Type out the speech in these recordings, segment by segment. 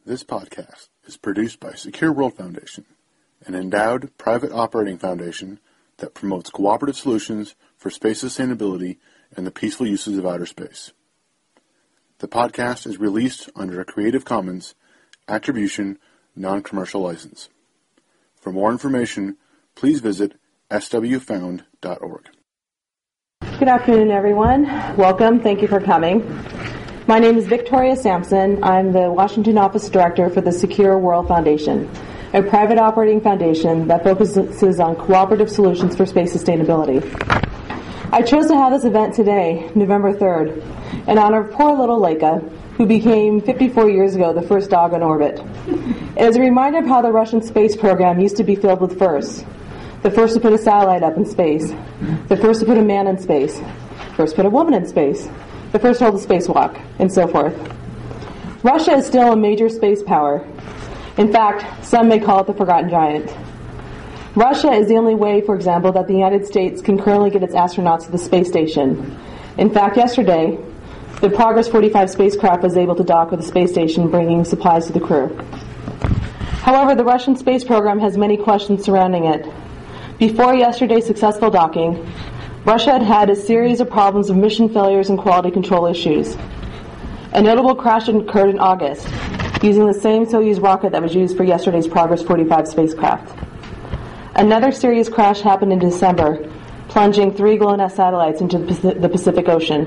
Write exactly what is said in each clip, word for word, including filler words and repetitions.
This podcast is produced by Secure World Foundation, an endowed private operating foundation that promotes cooperative solutions for space sustainability and the peaceful uses of outer space. The podcast is released under a Creative Commons Attribution Non-Commercial License. For more information, please visit s w found dot org. Good afternoon, everyone. Welcome. Thank you for coming. My name is Victoria Sampson. I'm the Washington Office Director for the Secure World Foundation, a private operating foundation that focuses on cooperative solutions for space sustainability. I chose to have this event today, November third, in honor of poor little Laika, who became fifty-four years ago the first dog on orbit. It is a reminder of how the Russian space program used to be filled with firsts. The first to put a satellite up in space, the first to put a man in space, first to put a woman in space, the first to hold a spacewalk, and so forth. Russia is still a major space power. In fact, some may call it the forgotten giant. Russia is the only way, for example, that the United States can currently get its astronauts to the space station. In fact, yesterday, the Progress forty-five spacecraft was able to dock with the space station, bringing supplies to the crew. However, the Russian space program has many questions surrounding it. Before yesterday's successful docking, Russia had had a series of problems of mission failures and quality control issues. A notable crash occurred in August, using the same Soyuz rocket that was used for yesterday's Progress forty-five spacecraft. Another serious crash happened in December, plunging three GLONASS satellites into the Pacific Ocean.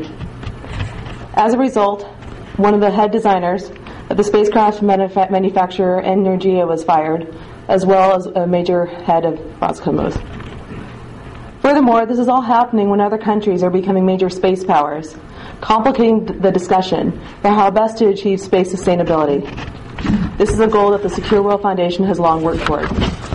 As a result, one of the head designers of the spacecraft manuf- manufacturer Energia was fired, as well as a major head of Roscosmos. Furthermore, this is all happening when other countries are becoming major space powers, complicating the discussion for how best to achieve space sustainability. This is a goal that the Secure World Foundation has long worked toward.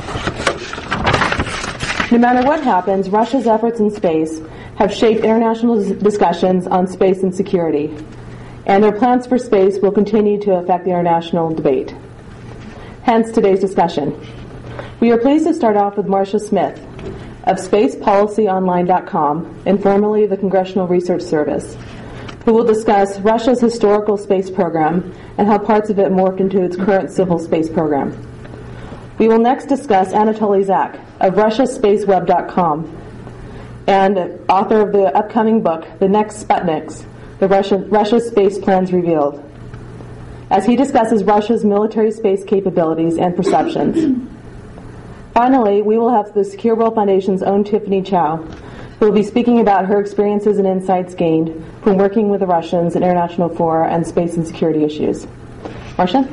No matter what happens, Russia's efforts in space have shaped international discussions on space and security, and their plans for space will continue to affect the international debate. Hence today's discussion. We are pleased to start off with Marcia Smith of space policy online dot com, and formerly the Congressional Research Service, who will discuss Russia's historical space program and how parts of it morphed into its current civil space program. We will next discuss Anatoly Zak of Russia Space Web dot com and author of the upcoming book, The Next Sputniks, the Russia, Russia's Space Plans Revealed, as he discusses Russia's military space capabilities and perceptions. Finally, we will have the Secure World Foundation's own Tiffany Chow, who will be speaking about her experiences and insights gained from working with the Russians in international fora and space and security issues. Marcia?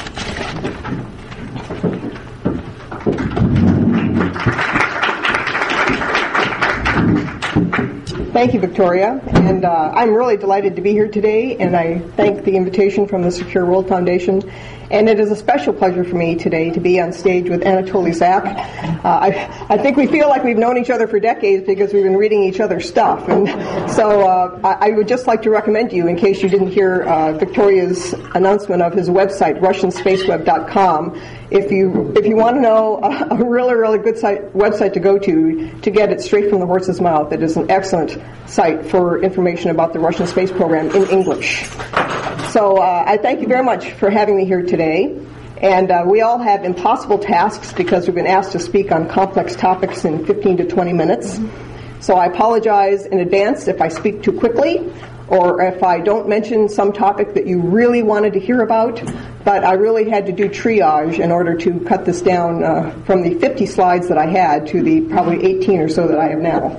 Thank you, Victoria, and uh, I'm really delighted to be here today, and I thank the invitation from the Secure World Foundation, and it is a special pleasure for me today to be on stage with Anatoly Zak. Uh, I, I think we feel like we've known each other for decades because we've been reading each other's stuff, and so uh, I, I would just like to recommend you, in case you didn't hear uh, Victoria's announcement of his website, Russian Space Web dot com. If you if you want to know a, a really, really good site, website to go to, to get it straight from the horse's mouth, it is an excellent site for information about the Russian space program in English. So uh, I thank you very much for having me here today. And uh, we all have impossible tasks because we've been asked to speak on complex topics in fifteen to twenty minutes. So I apologize in advance if I speak too quickly or if I don't mention some topic that you really wanted to hear about. But I really had to do triage in order to cut this down uh, from the fifty slides that I had to the probably eighteen or so that I have now.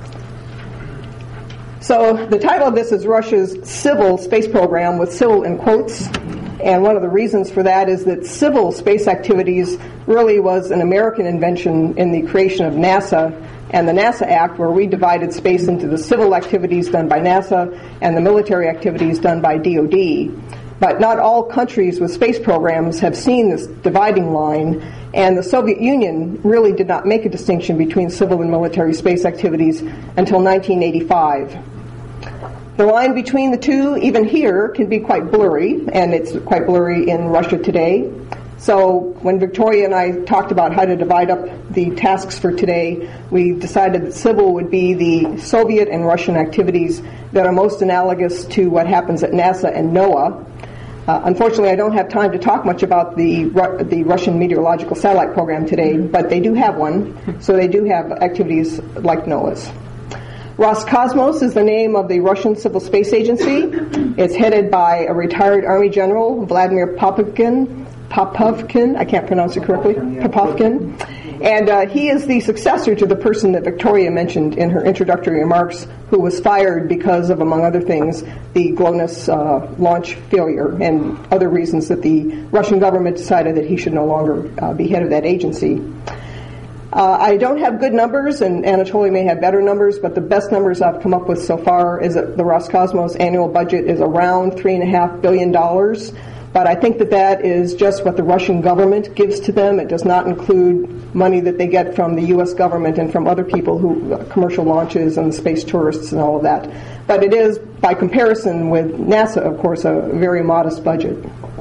So the title of this is Russia's Civil Space Program, with civil in quotes. And one of the reasons for that is that civil space activities really was an American invention in the creation of NASA and the NASA Act, where we divided space into the civil activities done by NASA and the military activities done by D O D. But not all countries with space programs have seen this dividing line, and the Soviet Union really did not make a distinction between civil and military space activities until nineteen eighty-five. The line between the two, even here, can be quite blurry, and it's quite blurry in Russia today. So when Victoria and I talked about how to divide up the tasks for today, we decided that civil would be the Soviet and Russian activities that are most analogous to what happens at NASA and NOAA. Uh, unfortunately, I don't have time to talk much about the Ru- the Russian meteorological satellite program today, but they do have one, so they do have activities like NOAA's. Roscosmos is the name of the Russian Civil Space Agency. It's headed by a retired Army General, Vladimir Popovkin. Popovkin, I can't pronounce it correctly, Popovkin. And uh, he is the successor to the person that Victoria mentioned in her introductory remarks, who was fired because of, among other things, the GLONASS uh, launch failure and other reasons that the Russian government decided that he should no longer uh, be head of that agency. Uh, I don't have good numbers, and Anatoly may have better numbers, but the best numbers I've come up with so far is that the Roscosmos annual budget is around three and a half billion dollars. But I think that that is just what the Russian government gives to them. It does not include money that they get from the U S government and from other people who uh, commercial launches and space tourists and all of that. But it is, by comparison with NASA, of course, a very modest budget.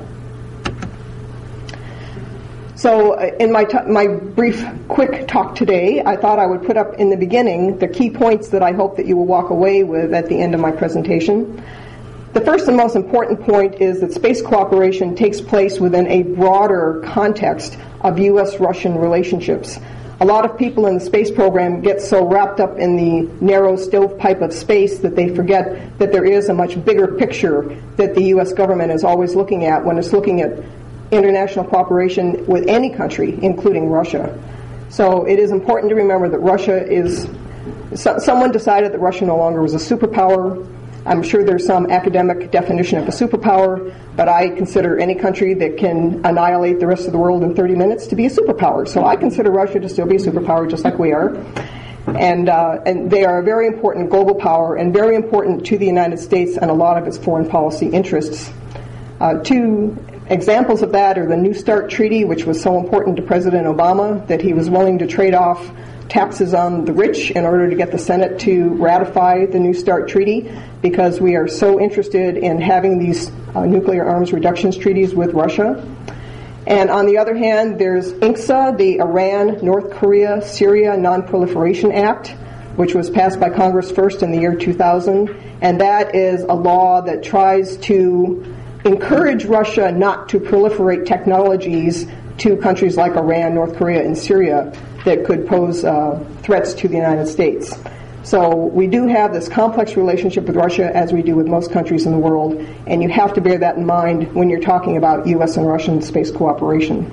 So uh, in my, t- my brief, quick talk today, I thought I would put up in the beginning the key points that I hope that you will walk away with at the end of my presentation. The first and most important point is that space cooperation takes place within a broader context of U S Russian relationships. A lot of people in the space program get so wrapped up in the narrow stovepipe of space that they forget that there is a much bigger picture that the U S government is always looking at when it's looking at international cooperation with any country, including Russia. So it is important to remember that Russia is, so, someone decided that Russia no longer was a superpower. I'm sure there's some academic definition of a superpower, but I consider any country that can annihilate the rest of the world in thirty minutes to be a superpower. So I consider Russia to still be a superpower, just like we are. And, uh, and they are a very important global power and very important to the United States and a lot of its foreign policy interests. Uh, two examples of that are the New START Treaty, which was so important to President Obama that he was willing to trade off taxes on the rich in order to get the Senate to ratify the New START Treaty, because we are so interested in having these uh, nuclear arms reductions treaties with Russia. And on the other hand, there's I N C S A, the Iran, North Korea, Syria Non-Proliferation Act, which was passed by Congress first in the year two thousand. And that is a law that tries to encourage Russia not to proliferate technologies to countries like Iran, North Korea, and Syria that could pose uh, threats to the United States. So we do have this complex relationship with Russia, as we do with most countries in the world, and you have to bear that in mind when you're talking about U S and Russian space cooperation.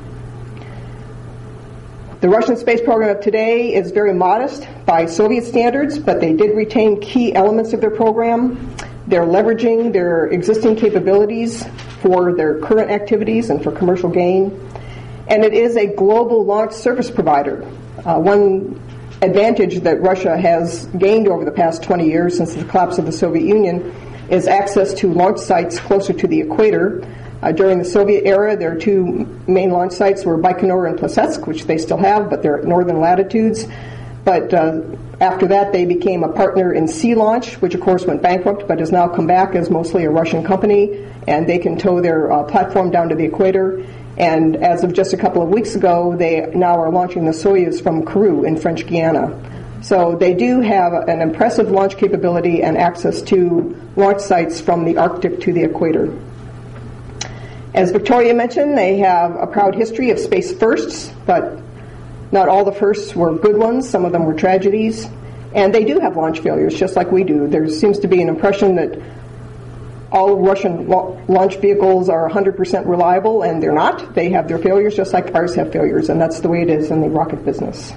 The Russian space program of today is very modest by Soviet standards, but they did retain key elements of their program. They're leveraging their existing capabilities for their current activities and for commercial gain. And it is a global launch service provider. Uh, one advantage that Russia has gained over the past twenty years since the collapse of the Soviet Union is access to launch sites closer to the equator. Uh, during the Soviet era, their two main launch sites were Baikonur and Plesetsk, which they still have, but they're at northern latitudes. But uh, after that, they became a partner in Sea Launch, which of course went bankrupt, but has now come back as mostly a Russian company, and they can tow their uh, platform down to the equator. And as of just a couple of weeks ago, they now are launching the Soyuz from Kourou in French Guiana. So they do have an impressive launch capability and access to launch sites from the Arctic to the equator. As Victoria mentioned, they have a proud history of space firsts, but not all the firsts were good ones. Some of them were tragedies. And they do have launch failures, just like we do. There seems to be an impression that all Russian launch vehicles are one hundred percent reliable, and they're not. They have their failures just like ours have failures, and that's the way it is in the rocket business.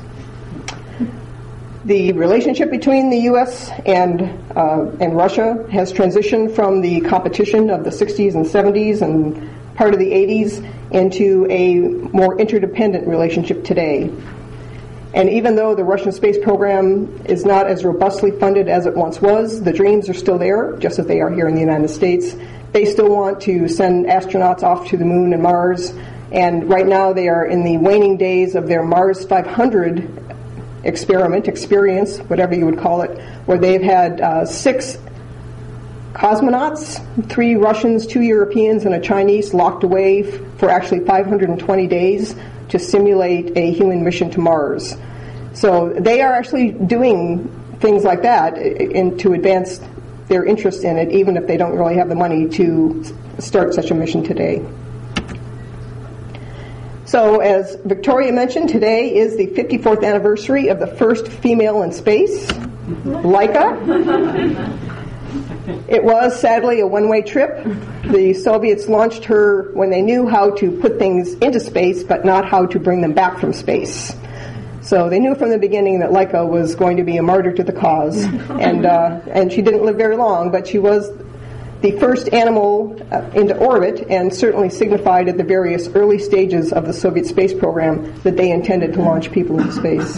The relationship between the U S and uh, and Russia has transitioned from the competition of the sixties and seventies and part of the eighties into a more interdependent relationship today. And even though the Russian space program is not as robustly funded as it once was, the dreams are still there, just as they are here in the United States. They still want to send astronauts off to the moon and Mars, and right now they are in the waning days of their Mars five hundred experiment, experience, whatever you would call it, where they've had uh, six cosmonauts, three Russians, two Europeans, and a Chinese locked away f- for actually five hundred twenty days to simulate a human mission to Mars. So they are actually doing things like that in, to advance their interest in it, even if they don't really have the money to start such a mission today. So, as Victoria mentioned, today is the fifty-fourth anniversary of the first female in space, Laika. It was, sadly, a one-way trip. The Soviets launched her when they knew how to put things into space, but not how to bring them back from space. So they knew from the beginning that Laika was going to be a martyr to the cause, and uh, and she didn't live very long, but she was the first animal uh, into orbit, and certainly signified at the various early stages of the Soviet space program that they intended to launch people into space.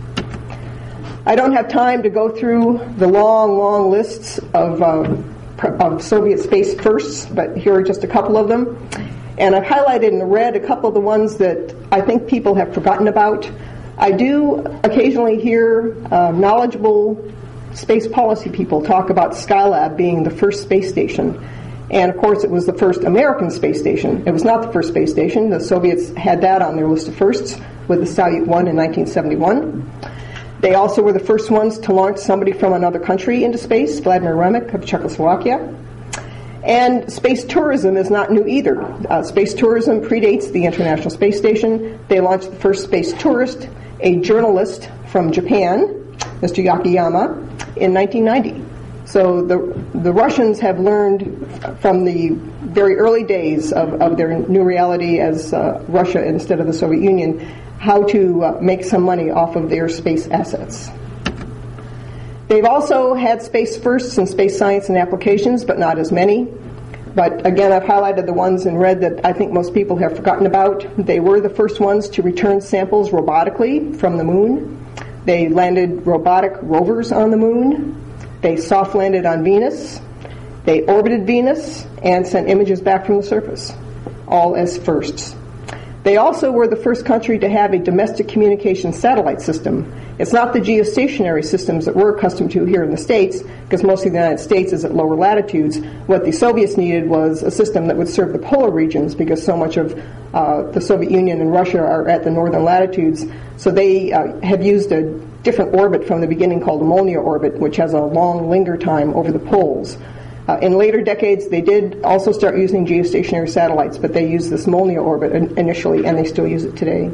I don't have time to go through the long, long lists of, uh, of Soviet space firsts, but here are just a couple of them. And I've highlighted in red a couple of the ones that I think people have forgotten about. I do occasionally hear uh, knowledgeable space policy people talk about Skylab being the first space station. And of course it was the first American space station. It was not the first space station. The Soviets had that on their list of firsts with the Salyut one in nineteen seventy-one. They also were the first ones to launch somebody from another country into space, Vladimir Remek of Czechoslovakia. And space tourism is not new either. Uh, space tourism predates the International Space Station. They launched the first space tourist, a journalist from Japan, Mister Yakiyama, in nineteen ninety. So the the Russians have learned from the very early days of, of their new reality as uh, Russia instead of the Soviet Union how to uh, make some money off of their space assets. They've also had space firsts in space science and applications, but not as many. But again, I've highlighted the ones in red that I think most people have forgotten about. They were the first ones to return samples robotically from the moon. They landed robotic rovers on the moon. They soft landed on Venus. They orbited Venus and sent images back from the surface, all as firsts. They also were the first country to have a domestic communication satellite system. It's not the geostationary systems that we're accustomed to here in the States, because most of the United States is at lower latitudes. What the Soviets needed was a system that would serve the polar regions, because so much of uh, the Soviet Union and Russia are at the northern latitudes. So they uh, have used a different orbit from the beginning called the Molniya orbit, which has a long linger time over the poles. Uh, in later decades, they did also start using geostationary satellites, but they used this Molniya orbit in- initially, and they still use it today.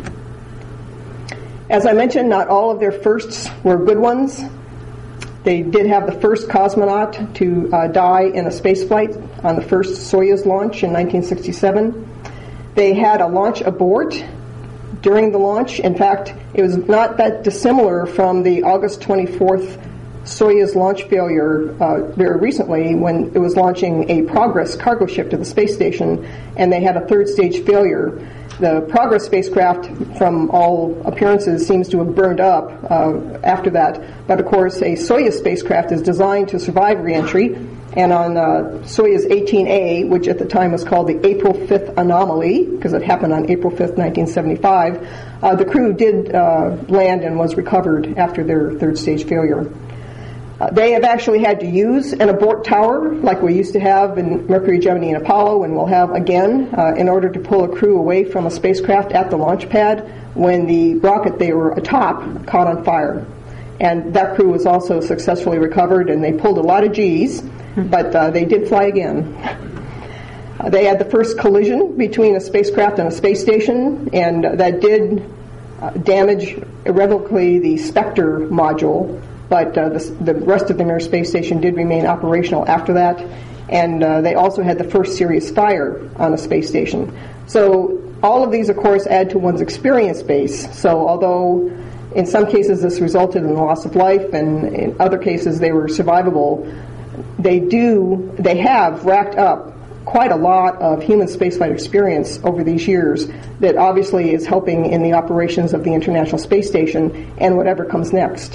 As I mentioned, not all of their firsts were good ones. They did have the first cosmonaut to uh, die in a spaceflight on the first Soyuz launch in nineteen sixty-seven. They had a launch abort during the launch. In fact, it was not that dissimilar from the August twenty-fourth Soyuz launch failure uh, very recently, when it was launching a Progress cargo ship to the space station, and they had a third stage failure. The Progress spacecraft, from all appearances, seems to have burned up uh, after that. But of course, a Soyuz spacecraft is designed to survive reentry, and on uh, Soyuz eighteen A, which at the time was called the April fifth anomaly, because it happened on April fifth, nineteen seventy-five, uh, the crew did uh, land and was recovered after their third stage failure. Uh, they have actually had to use an abort tower like we used to have in Mercury, Gemini, and Apollo, and will have again, uh, in order to pull a crew away from a spacecraft at the launch pad when the rocket they were atop caught on fire. And that crew was also successfully recovered, and they pulled a lot of G's, but uh, they did fly again. Uh, they had the first collision between a spacecraft and a space station, and uh, that did uh, damage irrevocably the Spectre module. But uh, the, the rest of the Mir space station did remain operational after that. And uh, they also had the first serious fire on a space station. So all of these, of course, add to one's experience base. So although in some cases this resulted in the loss of life, and in other cases they were survivable, they do, they have racked up quite a lot of human spaceflight experience over these years that obviously is helping in the operations of the International Space Station and whatever comes next.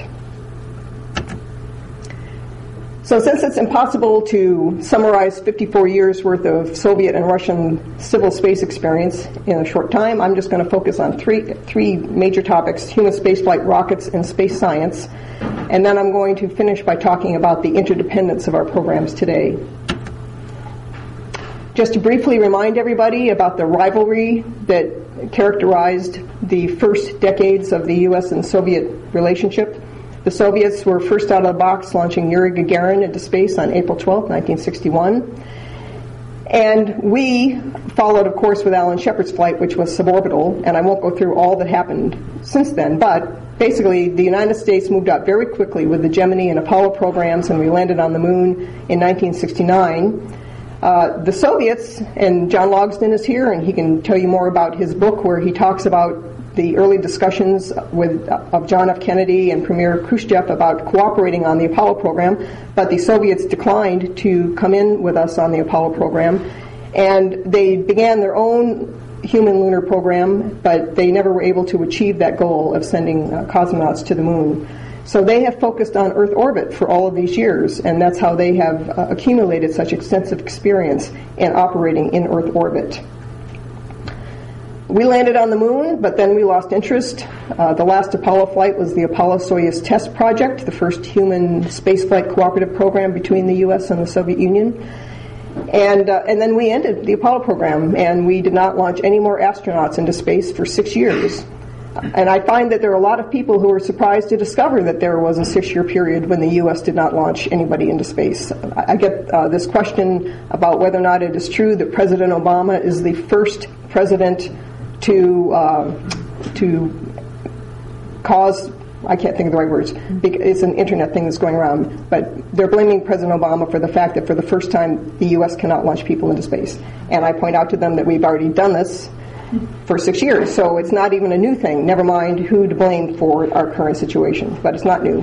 So since it's impossible to summarize fifty-four years worth of Soviet and Russian civil space experience in a short time, I'm just going to focus on three three major topics: human spaceflight, rockets, and space science. And then I'm going to finish by talking about the interdependence of our programs today. Just to briefly remind everybody about the rivalry that characterized the first decades of the U S and Soviet relationship. The Soviets were first out of the box, launching Yuri Gagarin into space on April twelfth, nineteen sixty-one. And we followed, of course, with Alan Shepard's flight, which was suborbital, and I won't go through all that happened since then, but basically the United States moved up very quickly with the Gemini and Apollo programs, and we landed on the moon in nineteen sixty-nine. Uh, the Soviets, and John Logsdon is here, and he can tell you more about his book where he talks about the early discussions with uh, of John F. Kennedy and Premier Khrushchev about cooperating on the Apollo program, but the Soviets declined to come in with us on the Apollo program, and they began their own human lunar program, but they never were able to achieve that goal of sending uh, cosmonauts to the moon. So they have focused on Earth orbit for all of these years, and that's how they have uh, accumulated such extensive experience in operating in Earth orbit. We landed on the moon, but then we lost interest. Uh, the last Apollo flight was the Apollo-Soyuz test project, the first human spaceflight cooperative program between the U S and the Soviet Union. And, uh, and then we ended the Apollo program, and we did not launch any more astronauts into space for six years. And I find that there are a lot of people who are surprised to discover that there was a six-year period when the U S did not launch anybody into space. I get uh, this question about whether or not it is true that President Obama is the first president to uh, to cause, I can't think of the right words, it's an internet thing that's going around, but they're blaming President Obama for the fact that for the first time the U S cannot launch people into space. And I point out to them that we've already done this for six years, so it's not even a new thing, never mind who to blame for our current situation, but it's not new.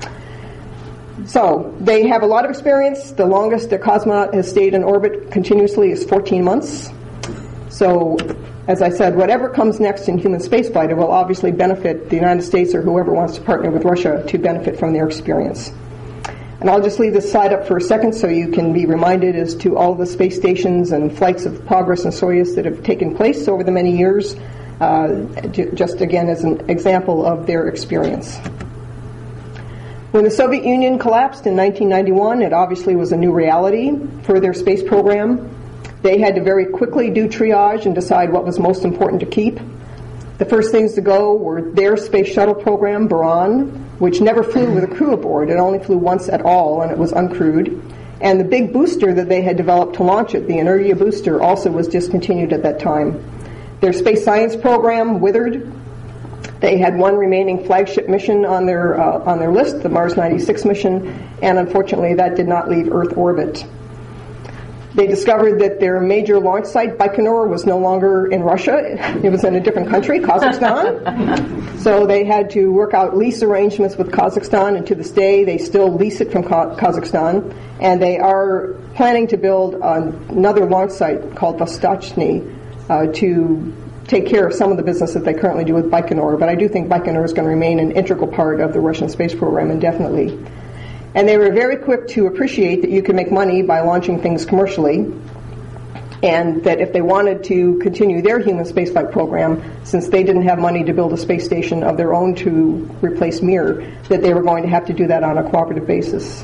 So they have a lot of experience. The longest a cosmonaut has stayed in orbit continuously is fourteen months. So, as I said, whatever comes next in human spaceflight, it will obviously benefit the United States or whoever wants to partner with Russia to benefit from their experience. And I'll just leave this slide up for a second so you can be reminded as to all the space stations and flights of Progress and Soyuz that have taken place over the many years, uh, just again as an example of their experience. When the Soviet Union collapsed in nineteen ninety-one, it obviously was a new reality for their space program. They had to very quickly do triage and decide what was most important to keep. The first things to go were their space shuttle program, Buran, which never flew with a crew aboard. It only flew once at all, and it was uncrewed. And the big booster that they had developed to launch it, the Energia booster, also was discontinued at that time. Their space science program withered. They had one remaining flagship mission on their uh, on their list, the Mars ninety-six mission, and unfortunately that did not leave Earth orbit. They discovered that their major launch site, Baikonur, was no longer in Russia. It was in a different country, Kazakhstan. So they had to work out lease arrangements with Kazakhstan, and to this day they still lease it from Kazakhstan. And they are planning to build another launch site called Vostochny uh, to take care of some of the business that they currently do with Baikonur. But I do think Baikonur is going to remain an integral part of the Russian space program indefinitely. And they were very quick to appreciate that you can make money by launching things commercially, and that if they wanted to continue their human spaceflight program, since they didn't have money to build a space station of their own to replace Mir, that they were going to have to do that on a cooperative basis.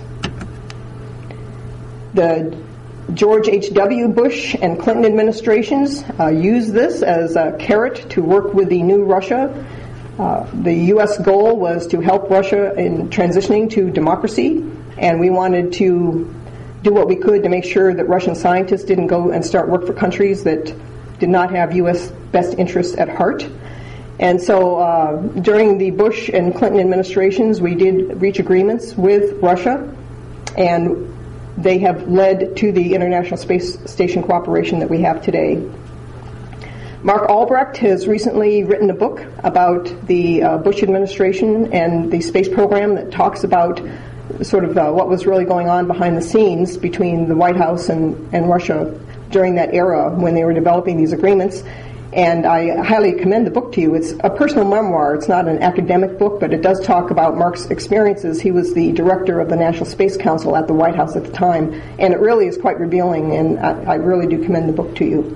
The George H W Bush and Clinton administrations uh, used this as a carrot to work with the new Russia. Uh, the U S goal was to help Russia in transitioning to democracy, and we wanted to do what we could to make sure that Russian scientists didn't go and start work for countries that did not have U S best interests at heart. And so uh, during the Bush and Clinton administrations, we did reach agreements with Russia, and they have led to the International Space Station cooperation that we have today. Mark Albrecht has recently written a book about the uh, Bush administration and the space program that talks about sort of uh, what was really going on behind the scenes between the White House and, and Russia during that era when they were developing these agreements. And I highly commend the book to you. It's a personal memoir. It's not an academic book, but it does talk about Mark's experiences. He was the director of the National Space Council at the White House at the time, and it really is quite revealing, and I, I really do commend the book to you.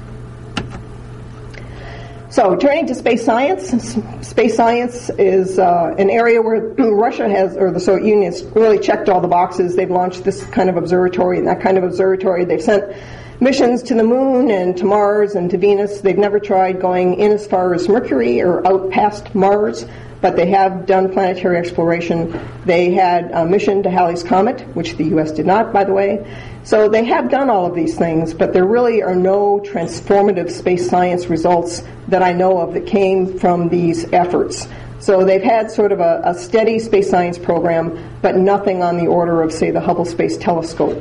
So, turning to space science, space science is uh, an area where Russia has, or the Soviet Union has really checked all the boxes. They've launched this kind of observatory and that kind of observatory. They've sent missions to the moon and to Mars and to Venus. They've never tried going in as far as Mercury or out past Mars, but they have done planetary exploration. They had a mission to Halley's Comet, which the U S did not, by the way. So they have done all of these things, but there really are no transformative space science results that I know of that came from these efforts. So they've had sort of a, a steady space science program, but nothing on the order of, say, the Hubble Space Telescope.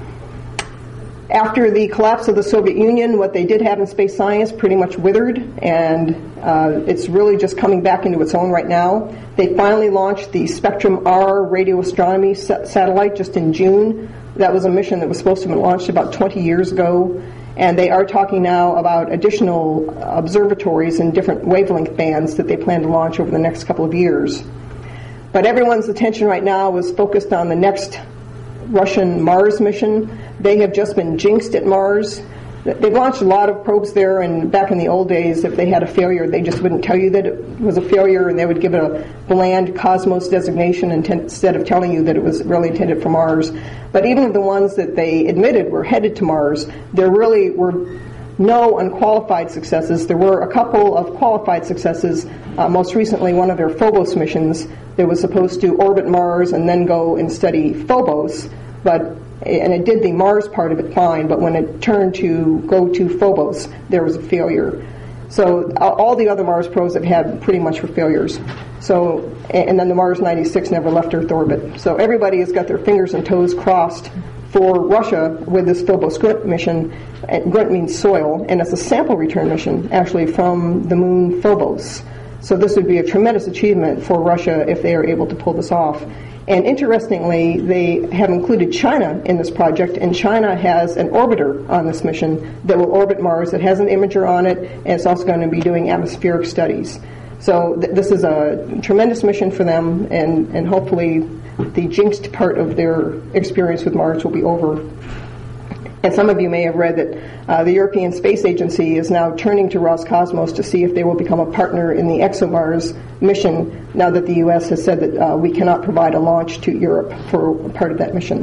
After the collapse of the Soviet Union, what they did have in space science pretty much withered, and uh, it's really just coming back into its own right now. They finally launched the Spectrum R radio astronomy sa- satellite just in June. That was a mission that was supposed to have been launched about twenty years ago, and they are talking now about additional observatories in different wavelength bands that they plan to launch over the next couple of years. But everyone's attention right now is focused on the next Russian Mars mission. They have just been jinxed at Mars. They've launched a lot of probes there, and back in the old days, if they had a failure, they just wouldn't tell you that it was a failure, and they would give it a bland Cosmos designation instead of telling you that it was really intended for Mars. But even of the ones that they admitted were headed to Mars, there really were no unqualified successes. There were a couple of qualified successes. Uh, most recently, one of their Phobos missions that was supposed to orbit Mars and then go and study Phobos, but and it did the Mars part of it fine, but when it turned to go to Phobos, there was a failure. So all the other Mars probes have had pretty much were failures. So, and then the Mars ninety-six never left Earth orbit. So everybody has got their fingers and toes crossed for Russia with this Phobos Grunt mission. Grunt means soil, and it's a sample return mission, actually, from the moon Phobos. So this would be a tremendous achievement for Russia if they are able to pull this off. And interestingly, they have included China in this project, and China has an orbiter on this mission that will orbit Mars. It has an imager on it, and it's also going to be doing atmospheric studies. So th- this is a tremendous mission for them, and, and hopefully the jinxed part of their experience with Mars will be over. And some of you may have read that uh, the European Space Agency is now turning to Roscosmos to see if they will become a partner in the ExoMars mission, now that the U S has said that uh, we cannot provide a launch to Europe for part of that mission.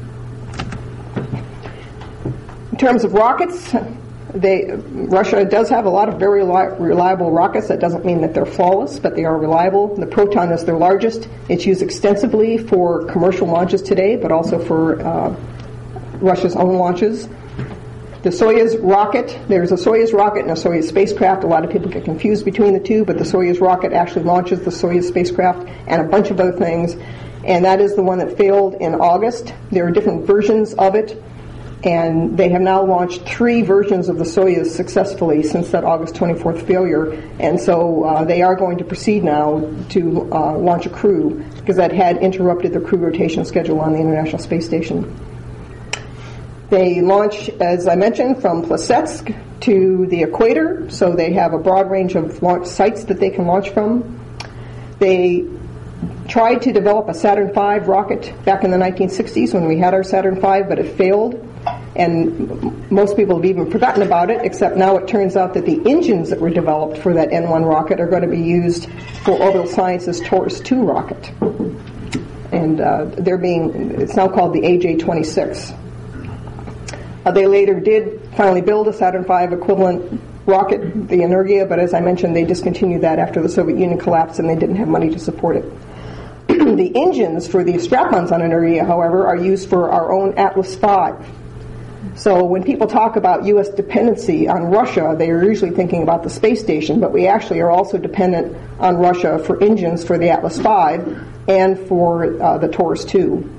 In terms of rockets, they, Russia does have a lot of very reliable rockets. That doesn't mean that they're flawless, but they are reliable. The Proton is their largest. It's used extensively for commercial launches today, but also for uh, Russia's own launches. The Soyuz rocket, there's a Soyuz rocket and a Soyuz spacecraft. A lot of people get confused between the two, but the Soyuz rocket actually launches the Soyuz spacecraft and a bunch of other things, and that is the one that failed in August. There are different versions of it, and they have now launched three versions of the Soyuz successfully since that August twenty-fourth failure, and so uh, they are going to proceed now to uh, launch a crew, because that had interrupted the crew rotation schedule on the International Space Station. They launch, as I mentioned, from Plesetsk to the equator, so they have a broad range of launch sites that they can launch from. They tried to develop a Saturn five rocket back in the nineteen sixties when we had our Saturn five, but it failed, and most people have even forgotten about it, except now it turns out that the engines that were developed for that N one rocket are going to be used for Orbital Sciences' Taurus two rocket. And uh, they're being, it's now called the A J twenty-six. Uh, they later did finally build a Saturn five equivalent rocket, the Energia, but as I mentioned, they discontinued that after the Soviet Union collapsed and they didn't have money to support it. The engines for the strap-ons on Energia, however, are used for our own Atlas five. So when people talk about U S dependency on Russia, they are usually thinking about the space station, but we actually are also dependent on Russia for engines for the Atlas five and for uh, the Taurus two.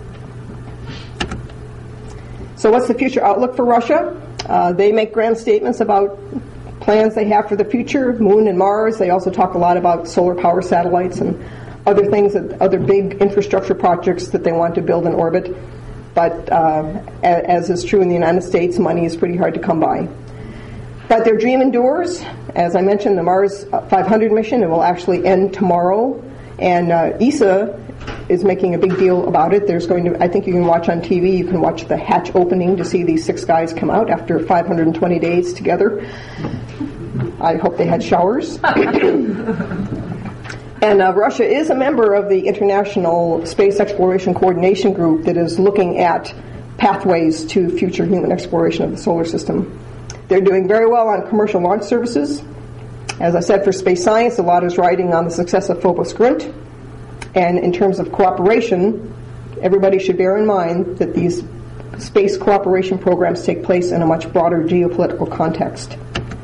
So what's the future outlook for Russia? Uh, they make grand statements about plans they have for the future, Moon and Mars. They also talk a lot about solar power satellites and other things, that, other big infrastructure projects that they want to build in orbit. But uh, as is true in the United States, money is pretty hard to come by. But their dream endures. As I mentioned, the Mars five hundred mission, it will actually end tomorrow. And uh, E S A is making a big deal about it. There's going to, I think you can watch on T V, you can watch the hatch opening to see these six guys come out after five hundred twenty days together. I hope they had showers. And uh, Russia is a member of the International Space Exploration Coordination Group that is looking at pathways to future human exploration of the solar system. They're doing very well on commercial launch services. As I said, for space science, a lot is riding on the success of Phobos-Grunt. And in terms of cooperation, everybody should bear in mind that these space cooperation programs take place in a much broader geopolitical context.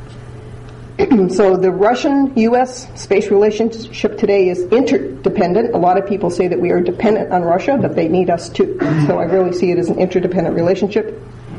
So the Russian-U S space relationship today is interdependent. A lot of people say that we are dependent on Russia, but they need us too. So I really see it as an interdependent relationship.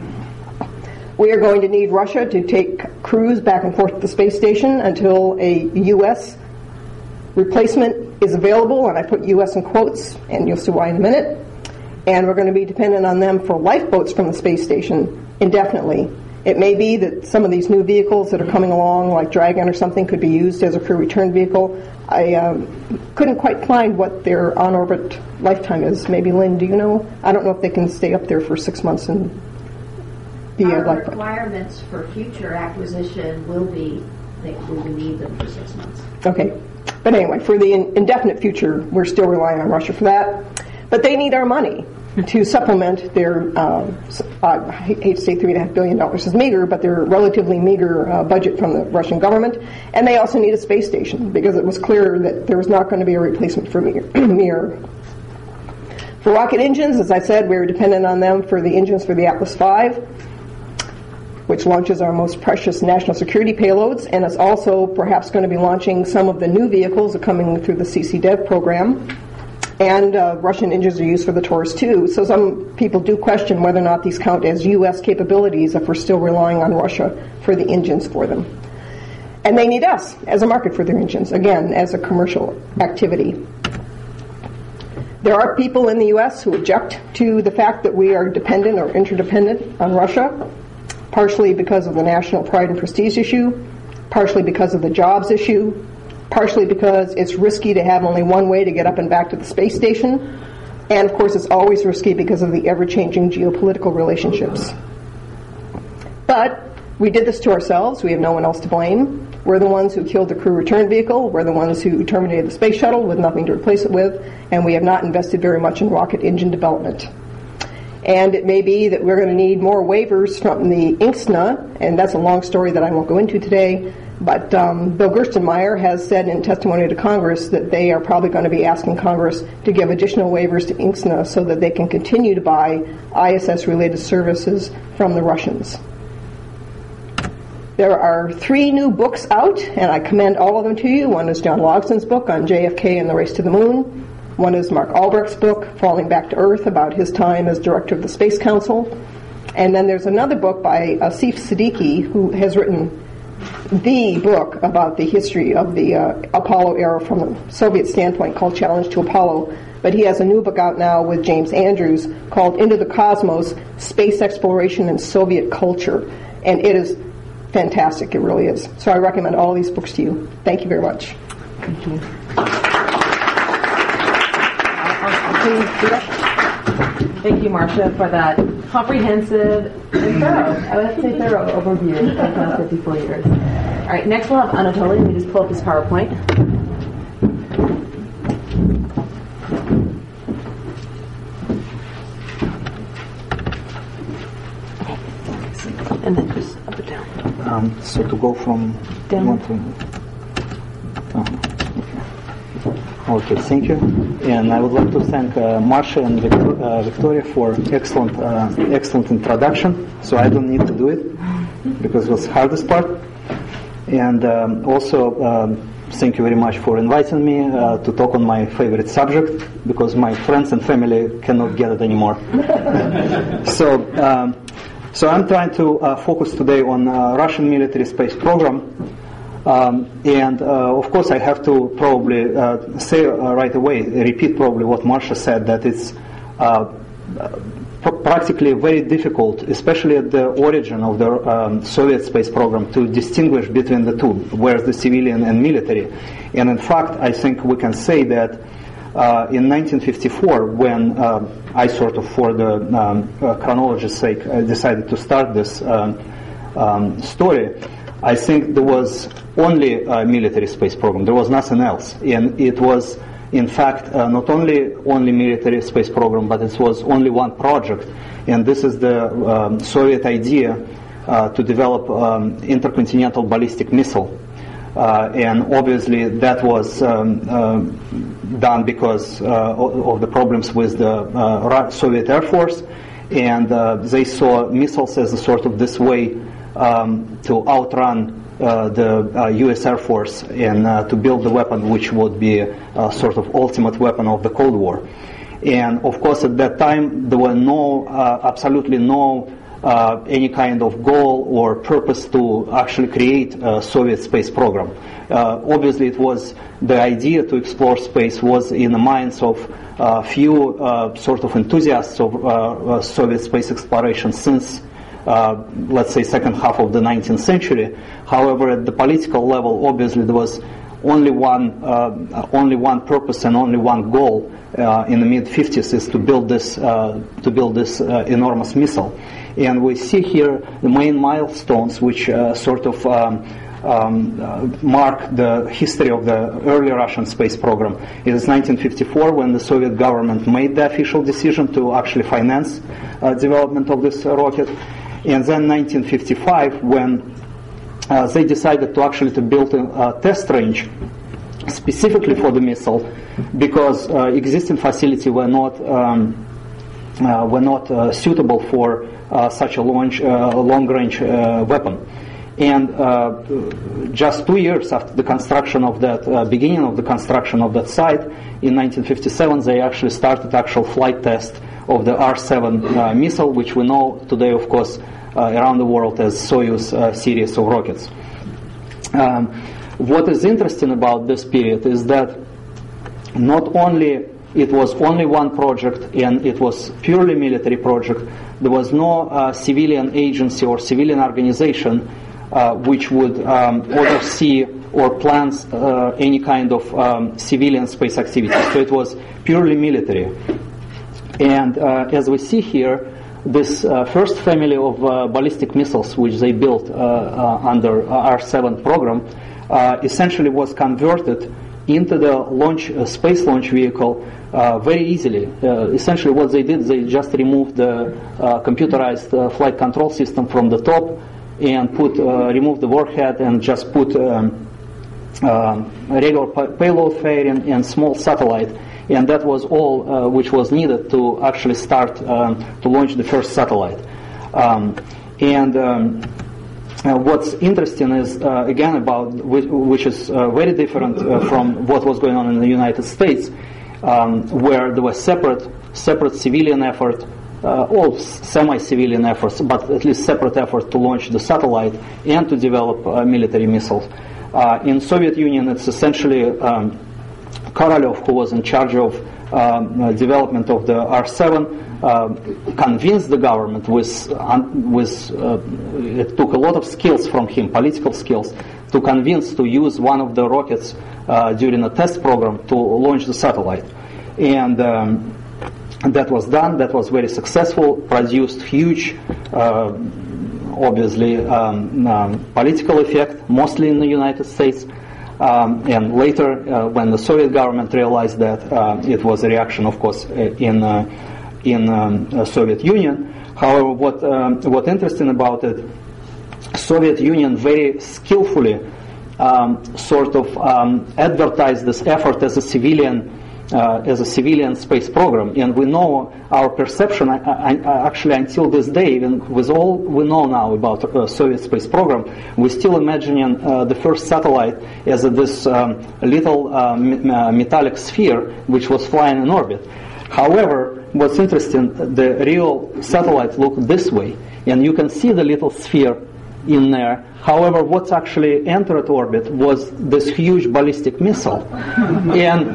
We are going to need Russia to take crews back and forth to the space station until a U S replacement is available, and I put U S in quotes, and you'll see why in a minute. And we're going to be dependent on them for lifeboats from the space station indefinitely. It may be that some of these new vehicles that are coming along, like Dragon or something, could be used as a crew return vehicle. I um, couldn't quite find what their on-orbit lifetime is. Maybe, Lynn, do you know? I don't know if they can stay up there for six months and be Our a lifeboat. requirements for future acquisition will be that we will need them for six months. Okay. But anyway, for the in- indefinite future, we're still relying on Russia for that. But they need our money to supplement their, uh, uh, I hate to say three point five billion dollars is meager, but their relatively meager uh, budget from the Russian government. And they also need a space station, because it was clear that there was not going to be a replacement for Mir. For rocket engines, as I said, we're dependent on them for the engines for the Atlas five, which launches our most precious national security payloads, and is also perhaps going to be launching some of the new vehicles that are coming through the C C DEV program. And uh, Russian engines are used for the Taurus two. So some people do question whether or not these count as U S capabilities if we're still relying on Russia for the engines for them. And they need us as a market for their engines, again, as a commercial activity. There are people in the U S who object to the fact that we are dependent or interdependent on Russia, partially because of the national pride and prestige issue, partially because of the jobs issue, partially because it's risky to have only one way to get up and back to the space station, and of course it's always risky because of the ever-changing geopolitical relationships. But we did this to ourselves. We have no one else to blame. We're the ones who killed the crew return vehicle. We're the ones who terminated the space shuttle with nothing to replace it with, and we have not invested very much in rocket engine development. And it may be that we're going to need more waivers from the I N C S N A, and that's a long story that I won't go into today. But um, Bill Gerstenmaier has said in testimony to Congress that they are probably going to be asking Congress to give additional waivers to I N C S N A so that they can continue to buy I S S-related services from the Russians. There are three new books out, and I commend all of them to you. One is John Logsdon's book on J F K and the Race to the Moon. One is Mark Albrecht's book, Falling Back to Earth, about his time as director of the Space Council. And then there's another book by Asif Siddiqui, who has written the book about the history of the uh, Apollo era from a Soviet standpoint, called Challenge to Apollo. But he has a new book out now with James Andrews called Into the Cosmos, Space Exploration and Soviet Culture. And it is fantastic, it really is. So I recommend all these books to you. Thank you very much. Thank you. Thank you, Marcia, for that comprehensive and thorough, I would have to say thorough overview of the past fifty-four years. All right, next we'll have Anatoly. Let me just pull up his PowerPoint. And then just up and down. Um, so to go from down. One to, uh-huh. Okay, thank you. And I would like to thank uh, Marcia and Victor, uh, Victoria for excellent, uh, excellent introduction. So I don't need to do it because it was the hardest part. And um, also, um, thank you very much for inviting me uh, to talk on my favorite subject, because my friends and family cannot get it anymore. so, um, so I'm trying to uh, focus today on uh, Russian military space program. Um, and uh, of course I have to probably uh, say uh, right away, repeat probably what Marcia said, that it's uh, pr- practically very difficult, especially at the origin of the um, Soviet space program, to distinguish between the two, where's the civilian and military. And in fact, I think we can say that uh, in nineteen fifty-four, when uh, I sort of, for the um, uh, chronology's sake, I decided to start this um, um, story, I think there was only a military space program. There was nothing else. And it was, in fact, uh, not only only military space program, but it was only one project. and this is the um, Soviet idea uh, to develop um, intercontinental ballistic missile. Uh, and obviously that was um, uh, done because uh, of the problems with the uh, Soviet Air Force, and uh, they saw missiles as a sort of this way um, to outrun uh, the uh, U S Air Force and uh, to build the weapon which would be a sort of ultimate weapon of the Cold War. And of course at that time there were no, uh, absolutely no Uh, any kind of goal or purpose to actually create a Soviet space program. Uh, obviously it was the idea to explore space was in the minds of a uh, few uh, sort of enthusiasts of uh, uh, Soviet space exploration since uh, let's say second half of the nineteenth century. However, at the political level, obviously there was only one uh, only one purpose and only one goal uh, in the mid fifties is to build this uh, to build this uh, enormous missile. And we see here the main milestones which uh, sort of um, um, uh, mark the history of the early Russian space program. It is nineteen fifty-four when the Soviet government made the official decision to actually finance uh, development of this uh, rocket. And then nineteen fifty-five when uh, they decided to actually to build a, a test range specifically for the missile because uh, existing facilities were not um, uh, were not uh, suitable for Uh, such a long, uh, long-range uh, weapon. And uh, just two years after the construction of that, uh, beginning of the construction of that site, in nineteen fifty-seven, they actually started actual flight test of the R seven uh, missile, which we know today, of course, uh, around the world as Soyuz uh, series of rockets. Um, what is interesting about this period is that not only it was only one project and it was purely military project. There was no uh, civilian agency or civilian organization uh, which would um, oversee or plans uh, any kind of um, civilian space activities. So it was purely military. And uh, as we see here, this uh, first family of uh, ballistic missiles which they built uh, uh, under R seven program uh, essentially was converted into the launch uh, space launch vehicle uh, very easily. Uh, essentially what they did, they just removed the uh, computerized uh, flight control system from the top and put uh, removed the warhead and just put um, uh, regular pa- payload fairing and small satellite, and that was all uh, which was needed to actually start um, to launch the first satellite. Um, and um, Uh, what's interesting is, uh, again, about which, which is uh, very different uh, from what was going on in the United States, um, where there was separate, separate civilian effort, uh, all semi-civilian efforts, but at least separate effort to launch the satellite and to develop uh, military missiles. Uh, in Soviet Union, it's essentially um, Korolev, who was in charge of um, uh, development of the R seven. Uh, convinced the government with, um, with uh, it took a lot of skills from him, political skills, to convince to use one of the rockets uh, during a test program to launch the satellite. And um, that was done, that was very successful, produced huge, uh, obviously, um, um, political effect, mostly in the United States. Um, and later, uh, when the Soviet government realized that, uh, it was a reaction, of course, in uh, in um, uh, Soviet Union. However, what um, what interesting about it, Soviet Union very skillfully um, sort of um, advertised this effort as a civilian uh, as a civilian space program, and we know our perception I, I, actually until this day, even with all we know now about uh, Soviet space program, we're still imagining uh, the first satellite as a, this um, little uh, metallic sphere which was flying in orbit. However, what's interesting, the real satellite looked this way, and you can see the little sphere in there. However, what's actually entered orbit was this huge ballistic missile. And